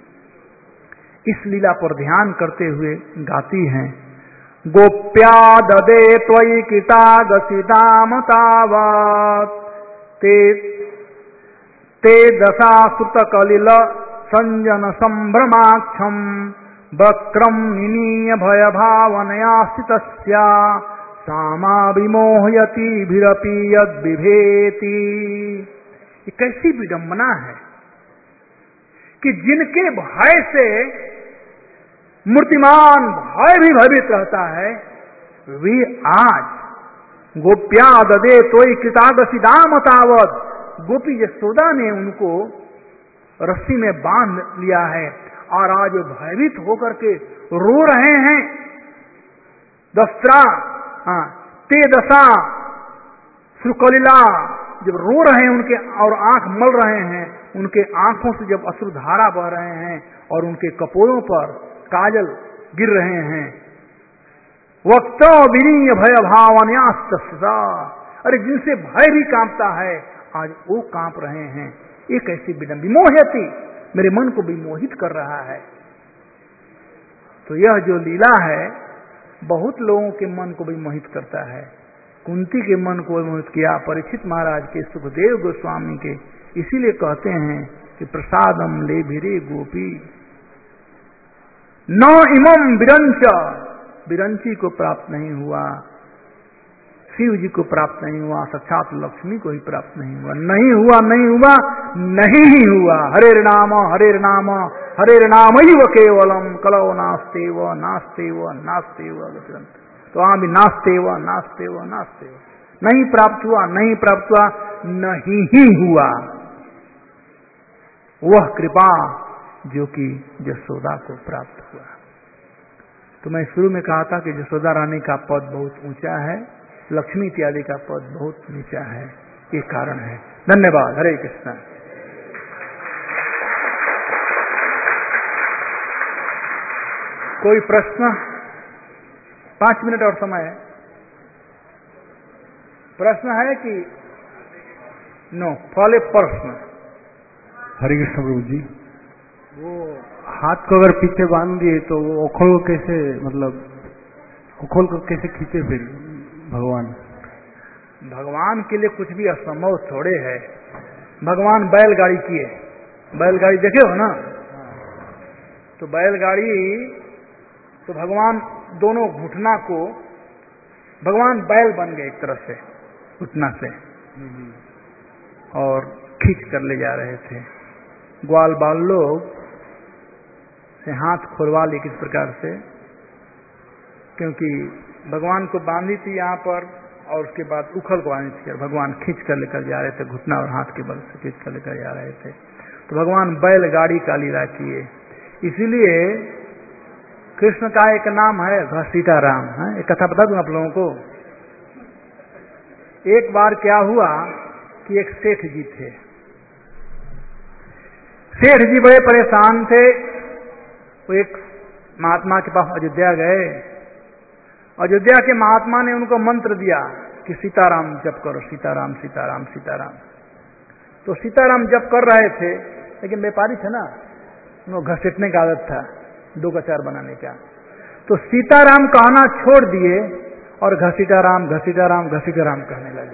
इस लीला पर ध्यान करते हुए गाती हैं। गोप्या ददे त्वयि कृतागसिताम तावत् ते ते दशा सुत कलिल संजन संभ्रमाक्षम वक्रम निनीय भय भावनया स्थितस्या सामा विमोहयति भिरपि यद विभेति। ये कैसी विडंबना है कि जिनके भय से मूर्तिमान भय भी भयभीत रहता है, वे आज गोप्या ददे तोई कृतागसिदाम तावत्, गोपी यशोदा ने उनको रस्सी में बांध लिया है और आज वो भयभीत होकर के रो रहे हैं। दस्त्रा हाँ, ते दशा सुकलिला, जब रो रहे हैं उनके और आंख मल रहे हैं, उनके आंखों से जब अश्रुधारा बह रहे हैं और उनके कपोलों पर काजल गिर रहे हैं। वक्त विनीय भय भावन्यास्तस्ता, अरे जिनसे भय भी कांपता है आज वो कांप रहे हैं। एक ऐसी विडंबना विमोहयति, मेरे मन को विमोहित कर रहा है। तो यह जो लीला है बहुत लोगों के मन को विमोहित करता है। कुंती के मन को विमोहित किया, परीक्षित महाराज के, सुखदेव गोस्वामी के। इसीलिए कहते हैं कि प्रसादम ले भिरे गोपी न इमम विरंच, विरंची को प्राप्त नहीं हुआ, शिव जी को प्राप्त नहीं हुआ, साक्षात लक्ष्मी को ही प्राप्त नहीं हुआ। नहीं हुआ नहीं हुआ नहीं ही हुआ। हरे नाम हरे नाम हरे नाम ही व केवलम कलो नास्ते व नास्ते व नास्ते व। तो वहां भी नास्ते व नास्ते व नास्ते व, नहीं प्राप्त हुआ नहीं प्राप्त हुआ नहीं ही हुआ। वह कृपा जो कि यशोदा को प्राप्त हुआ। तो मैं शुरू में कहा था कि यशोदा रानी का पद बहुत ऊंचा है, लक्ष्मी इत्यादि का पद बहुत नीचा है। ये कारण है। धन्यवाद। हरे कृष्ण। कोई प्रश्न? पांच मिनट और समय है। प्रश्न है कि नो? फॉलो प्रश्न। हरे कृष्ण प्रभु जी, वो हाथ को अगर पीछे बांध दिए तो वो ओखोल को कैसे, मतलब ओखोल को कैसे खींचे फिर भगवान? भगवान के लिए कुछ भी असंभव थोड़े है। भगवान बैलगाड़ी किए, बैलगाड़ी देखे हो ना? तो बैलगाड़ी, तो भगवान दोनों घुटना को, भगवान बैल बन गए एक तरह से घुटना से, और खींच कर ले जा रहे थे। ग्वाल बाल लोग से हाथ खोलवा लिए किस प्रकार से, क्योंकि भगवान को बांधी थी यहाँ पर, और उसके बाद उखल को बांधी थी, भगवान खींच कर लेकर जा रहे थे, घुटना और हाथ के बल से खींच कर लेकर जा रहे थे। तो भगवान बैलगाड़ी का लीला किए। इसीलिए कृष्ण का एक नाम है घसीटाराम है। एक कथा बता दूं आप लोगों को। एक बार क्या हुआ कि एक सेठ जी थे। सेठ जी बड़े परेशान थे। वो एक महात्मा के पास अयोध्या गए। अयोध्या के महात्मा ने उनको मंत्र दिया कि सीताराम जप करो, सीताराम सीताराम सीताराम। तो सीताराम जप कर रहे थे, लेकिन व्यापारी थे ना, उनको घसीटने का आदत था, दो का चार बनाने का। तो सीताराम कहना छोड़ दिए और घसीटाराम घसीटाराम घसीटाराम कहने लगे।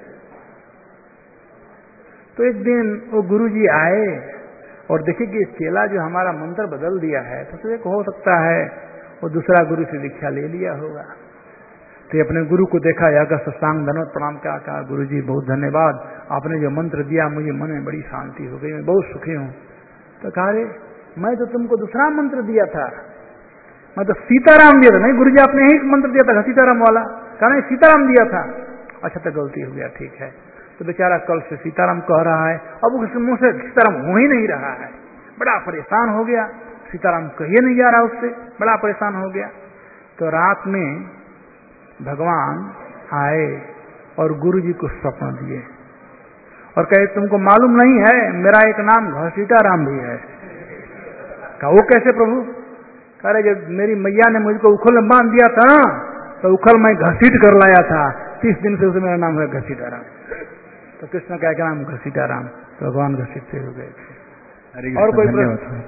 तो एक दिन वो गुरुजी आए और देखे कि चेला जो हमारा मंत्र बदल दिया है, तो सोचे हो सकता है वो दूसरा गुरु से दीक्षा ले लिया होगा। तो अपने गुरु को देखा, जाकर सत्सांग धन्यवाद प्रणाम कहा, कहा गुरुजी बहुत धन्यवाद, आपने जो मंत्र दिया मुझे मन में बड़ी शांति हो गई, मैं बहुत सुखी हूँ। तो कहा रे मैं तो तुमको दूसरा मंत्र दिया था, मैं तो सीताराम दिया था। नहीं गुरुजी आपने यही मंत्र दिया था सीताराम वाला। कहा नहीं सीताराम दिया था। अच्छा तो गलती हो गया, ठीक है। तो बेचारा कल से सीताराम कह रहा है, अब उसके मुंह से सीताराम हो ही नहीं रहा है। बड़ा परेशान हो गया, सीताराम कहिए नहीं जा रहा उससे, बड़ा परेशान हो गया। तो रात में भगवान आए और गुरुजी को स्वप्न दिए और कहे तुमको मालूम नहीं है मेरा एक नाम घसीटाराम भी है। कहा वो कैसे प्रभु? कह रहे जब मेरी मैया ने मुझको उखल में बांध दिया था तो उखल मैं घसीट कर लाया था, तीस दिन से उसे मेरा नाम है घसीटाराम। तो कृष्ण का क्या नाम घसीटाराम, तो भगवान घसीटते हो गए थे। और कोई प्रश्न?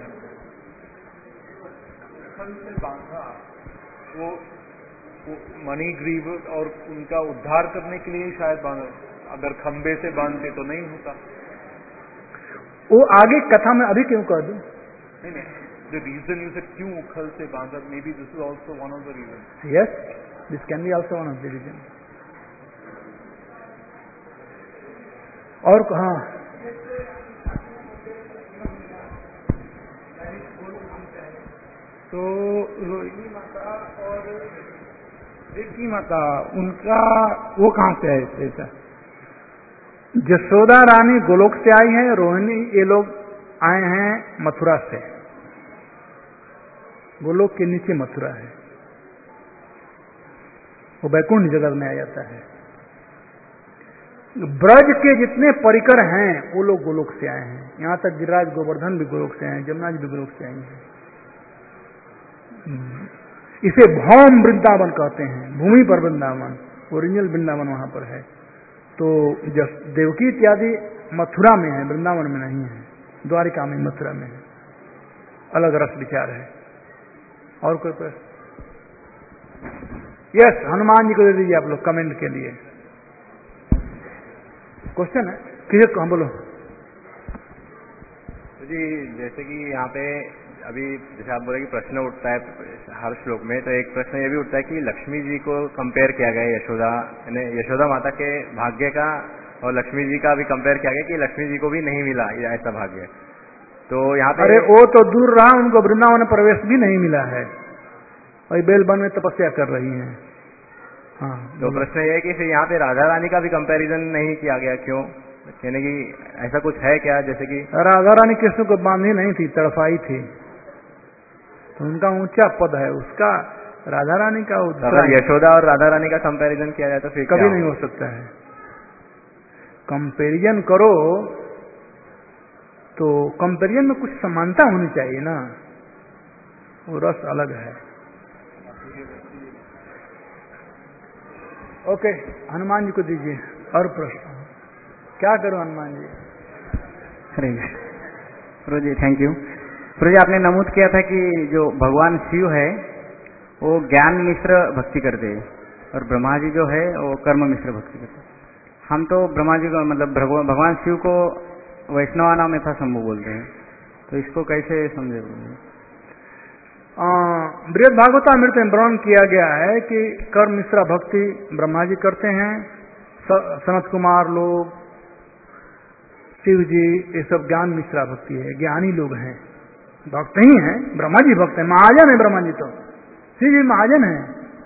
वो मणिग्रीव और उनका उद्धार करने के लिए शायद बांधा, अगर खंबे से बांधते तो नहीं होता। वो आगे कथा में अभी क्यों कह दूं? नहीं नहीं, the reason you said क्यों उखल से बांधा, maybe this is also one of the reasons. Yes, this can be also one of the reasons. और हाँ, तो रोहिणी माता और देवकी माता उनका वो कहाँ से है ऐसा? जसोदा रानी गोलोक से आई है, रोहिणी ये लोग आए हैं मथुरा से। गोलोक के नीचे मथुरा है, वो बैकुंठ जगत में आ जाता है। ब्रज के जितने परिकर हैं वो लोग गोलोक से आए हैं। यहां तक गिरिराज गोवर्धन भी गोलोक से आए हैं, जमुना जी भी गोलोक से आई हैं। इसे भौम वृंदावन कहते हैं, भूमि पर वृंदावन, ओरिजिनल वृंदावन वहां पर है। तो देवकी इत्यादि मथुरा में है, वृंदावन में नहीं है। द्वारिका में, मथुरा में है, अलग रस विचार है। और कोई प्रश्न? यस, हनुमान जी को दे दीजिए आप लोग कमेंट के लिए। क्वेश्चन है किसे? कहाँ बोलो जी। जैसे कि यहाँ पे अभी जैसे आप बोले कि प्रश्न उठता है हर श्लोक में, तो एक प्रश्न ये भी उठता है कि लक्ष्मी जी को कंपेयर किया गया यशोदा, यशोदा माता के भाग्य का और लक्ष्मी जी का भी कंपेयर किया गया कि लक्ष्मी जी को भी नहीं मिला ऐसा भाग्य। तो यहाँ पे अरे वो तो दूर रहा, उनको वृंदावन प्रवेश भी नहीं मिला है, और बेलबन में तपस्या कर रही हैं। हाँ, तो प्रश्न ये है कि फिर यहाँ पे राधा रानी का भी कंपैरिजन नहीं किया गया, क्यों? कहने की ऐसा कुछ है क्या? जैसे कि राधा रानी कृष्ण को बांधी नहीं थी, तड़फाई थी, तो उनका ऊंचा पद है, उसका राधा रानी का अगर यशोदा और राधा रानी का कंपैरिजन किया जाए तो फिर कभी नहीं हो सकता है। कंपेरिजन करो तो कंपेरिजन में कुछ समानता होनी चाहिए ना, वो रस अलग है। ओके, हनुमान जी को दीजिए और प्रश्न। क्या करो हनुमान जी? हरे कृष्ण। गुरु जी थैंक यू। गुरु जी आपने नमूद किया था कि जो भगवान शिव है वो ज्ञान मिश्र भक्ति करते हैं और ब्रह्मा जी जो है वो कर्म मिश्र भक्ति करते हैं। हम तो ब्रह्मा जी को मतलब भगवान शिव को वैष्णवानाम यथा शंभु बोलते हैं, तो इसको कैसे समझे? बृहद भागवतामृत में वर्णन किया गया है कि कर्म मिश्रा भक्ति ब्रह्मा जी करते हैं, सनत कुमार लोग, शिव जी, ये सब ज्ञान मिश्रा भक्ति है, ज्ञानी लोग हैं, भक्त ही हैं। ब्रह्मा जी भक्त हैं, महाजन है ब्रह्मा जी, तो शिव जी महाजन है,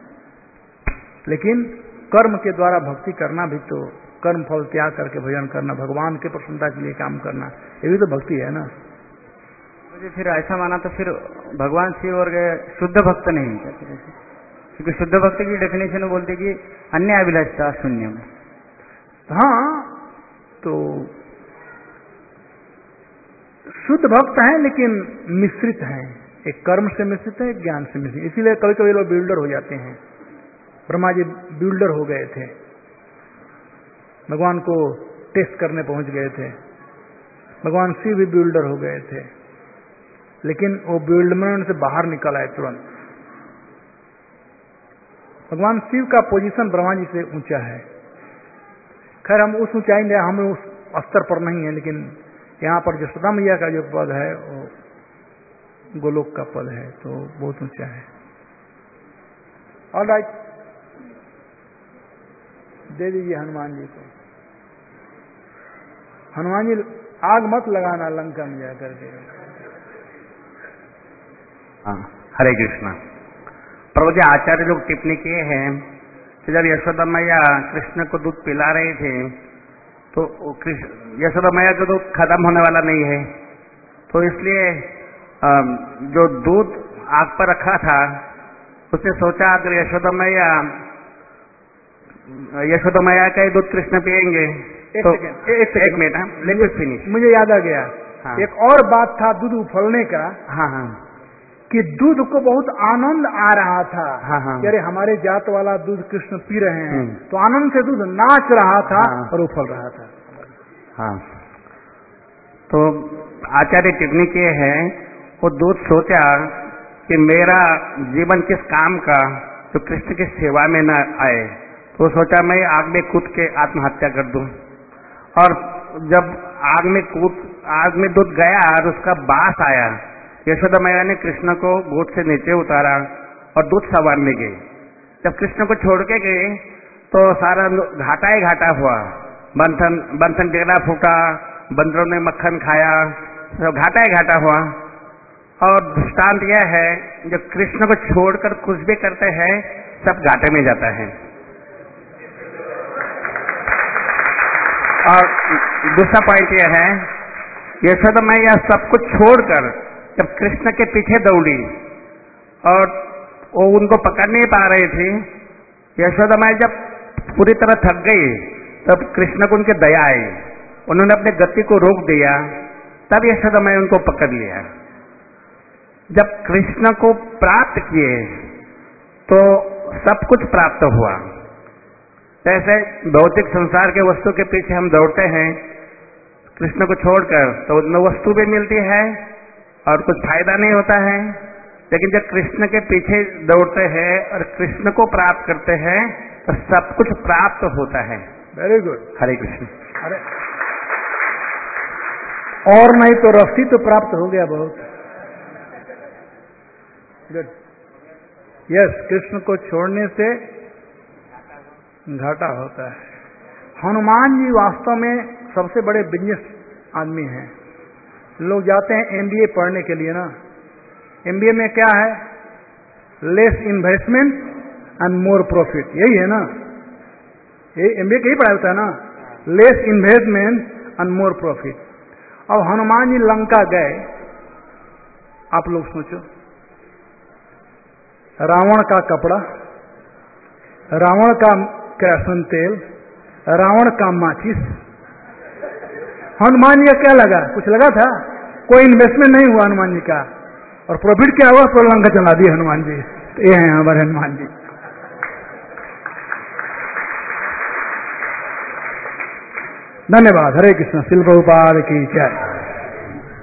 लेकिन कर्म के द्वारा भक्ति करना भी तो, कर्म फल त्याग करके भजन करना, भगवान के प्रसन्नता के लिए काम करना, ये भी तो भक्ति है ना। मुझे फिर ऐसा माना तो फिर भगवान शिव और शुद्ध भक्त नहीं है, क्योंकि शुद्ध भक्त की डेफिनेशन बोलते कि अन्य अभिलाषा शून्य में। हाँ, तो शुद्ध भक्त हैं लेकिन मिश्रित हैं, एक कर्म से मिश्रित है, एक ज्ञान से मिश्रित। इसीलिए कभी कभी लोग बिल्डर हो जाते हैं। ब्रह्मा जी बिल्डर हो गए थे, भगवान को टेस्ट करने पहुंच गए थे। भगवान शिव भी बिल्डर हो गए थे, लेकिन वो बिल्डमेंट से बाहर निकल आए तुरंत। भगवान शिव का पोजीशन ब्रह्मा जी से ऊंचा है। खैर हम उस ऊंचाई में, हम उस स्तर पर नहीं है, लेकिन यहाँ पर जो यशोदा मैया का जो पद है वो गोलोक का पद है, तो बहुत ऊंचा है। ऑल राइट, दे दीजिए हनुमान जी को। हनुमान जी आग मत लगाना लंका में जाकर के। हाँ, हरे कृष्णा। प्रभु जी आचार्य लोग टिप्पणी किए हैं कि जब यशोदा मैया कृष्ण को दूध पिला रहे थे तो यशोदा मैया का दूध खत्म होने वाला नहीं है, तो इसलिए जो दूध आग पर रखा था उसने सोचा अगर यशोदा मैया यशोदा मैया का ही दूध कृष्ण पिएंगे एक तो सेकेंड, एक, एक मिनट लेट मी फिनिश। मुझे याद आ गया। हाँ। एक और बात था दूध उफलने का। हाँ हाँ कि दूध को बहुत आनंद आ रहा था। हाँ हाँ अरे हमारे जात वाला दूध कृष्ण पी रहे हैं, तो आनंद से दूध नाच रहा था। हाँ। और उफल रहा था। हाँ, तो आचार्य टिप्पणी किए हैं वो दूध सोचा कि मेरा जीवन किस काम का जो कृष्ण की सेवा में न आए, तो सोचा मैं आग में कूद के आत्महत्या कर दूं। और जब आग में कूद आग में दूध गया और उसका बास आया, यशोदा मैया ने कृष्ण को गोद से नीचे उतारा और दूध संवारने गई। जब कृष्ण को छोड़ के गए तो सारा घाटा ही घाटा हुआ। बंधन बंधन टेढ़ा फूटा, बंदरों ने मक्खन खाया, तो घाटा ही घाटा हुआ। और दृष्टांत यह है जब कृष्ण को छोड़कर कुछ भी करते हैं सब घाटे में जाता है। और दूसरा पॉइंट यह है यशोदा मैया सब कुछ छोड़कर जब कृष्ण के पीछे दौड़ी और वो उनको पकड़ नहीं पा रही थी, यशोदा मैया जब पूरी तरह थक गई तब कृष्ण को उनकी दया आई, उन्होंने अपने गति को रोक दिया, तब यशोदा मैया उनको पकड़ लिया। जब कृष्ण को प्राप्त किए तो सब कुछ प्राप्त हुआ। जैसे भौतिक संसार के वस्तु के पीछे हम दौड़ते हैं कृष्ण को छोड़कर, तो उनमें वस्तु भी मिलती है और कुछ फायदा नहीं होता है। लेकिन जब कृष्ण के पीछे दौड़ते हैं और कृष्ण को प्राप्त करते हैं तो सब कुछ प्राप्त होता है। Very good, Hare Krishna. अरे और नहीं तो रस्सी तो प्राप्त हो गया बहुत। गुड, यस, कृष्ण को छोड़ने से घाटा होता है। हनुमान जी वास्तव में सबसे बड़े बिजनेस आदमी हैं। लोग जाते हैं एमबीए पढ़ने के लिए ना, एमबीए में क्या है? Less investment and more profit, यही है ना? ये एमबीए का ही पढ़ाई होता है ना, less investment and more profit. अब हनुमान जी लंका गए, आप लोग सोचो, रावण का कपड़ा, रावण का केरोसिन तेल, रावण का माचिस, हनुमान जी का क्या लगा? कुछ लगा था? कोई इन्वेस्टमेंट नहीं हुआ हनुमान जी का, और प्रॉफिट क्या हुआ? सोलह लंका चला दिए हनुमान जी। ये हैं हमारे हनुमान जी। धन्यवाद। हरे कृष्ण। शिल प्रभुपाद की जय।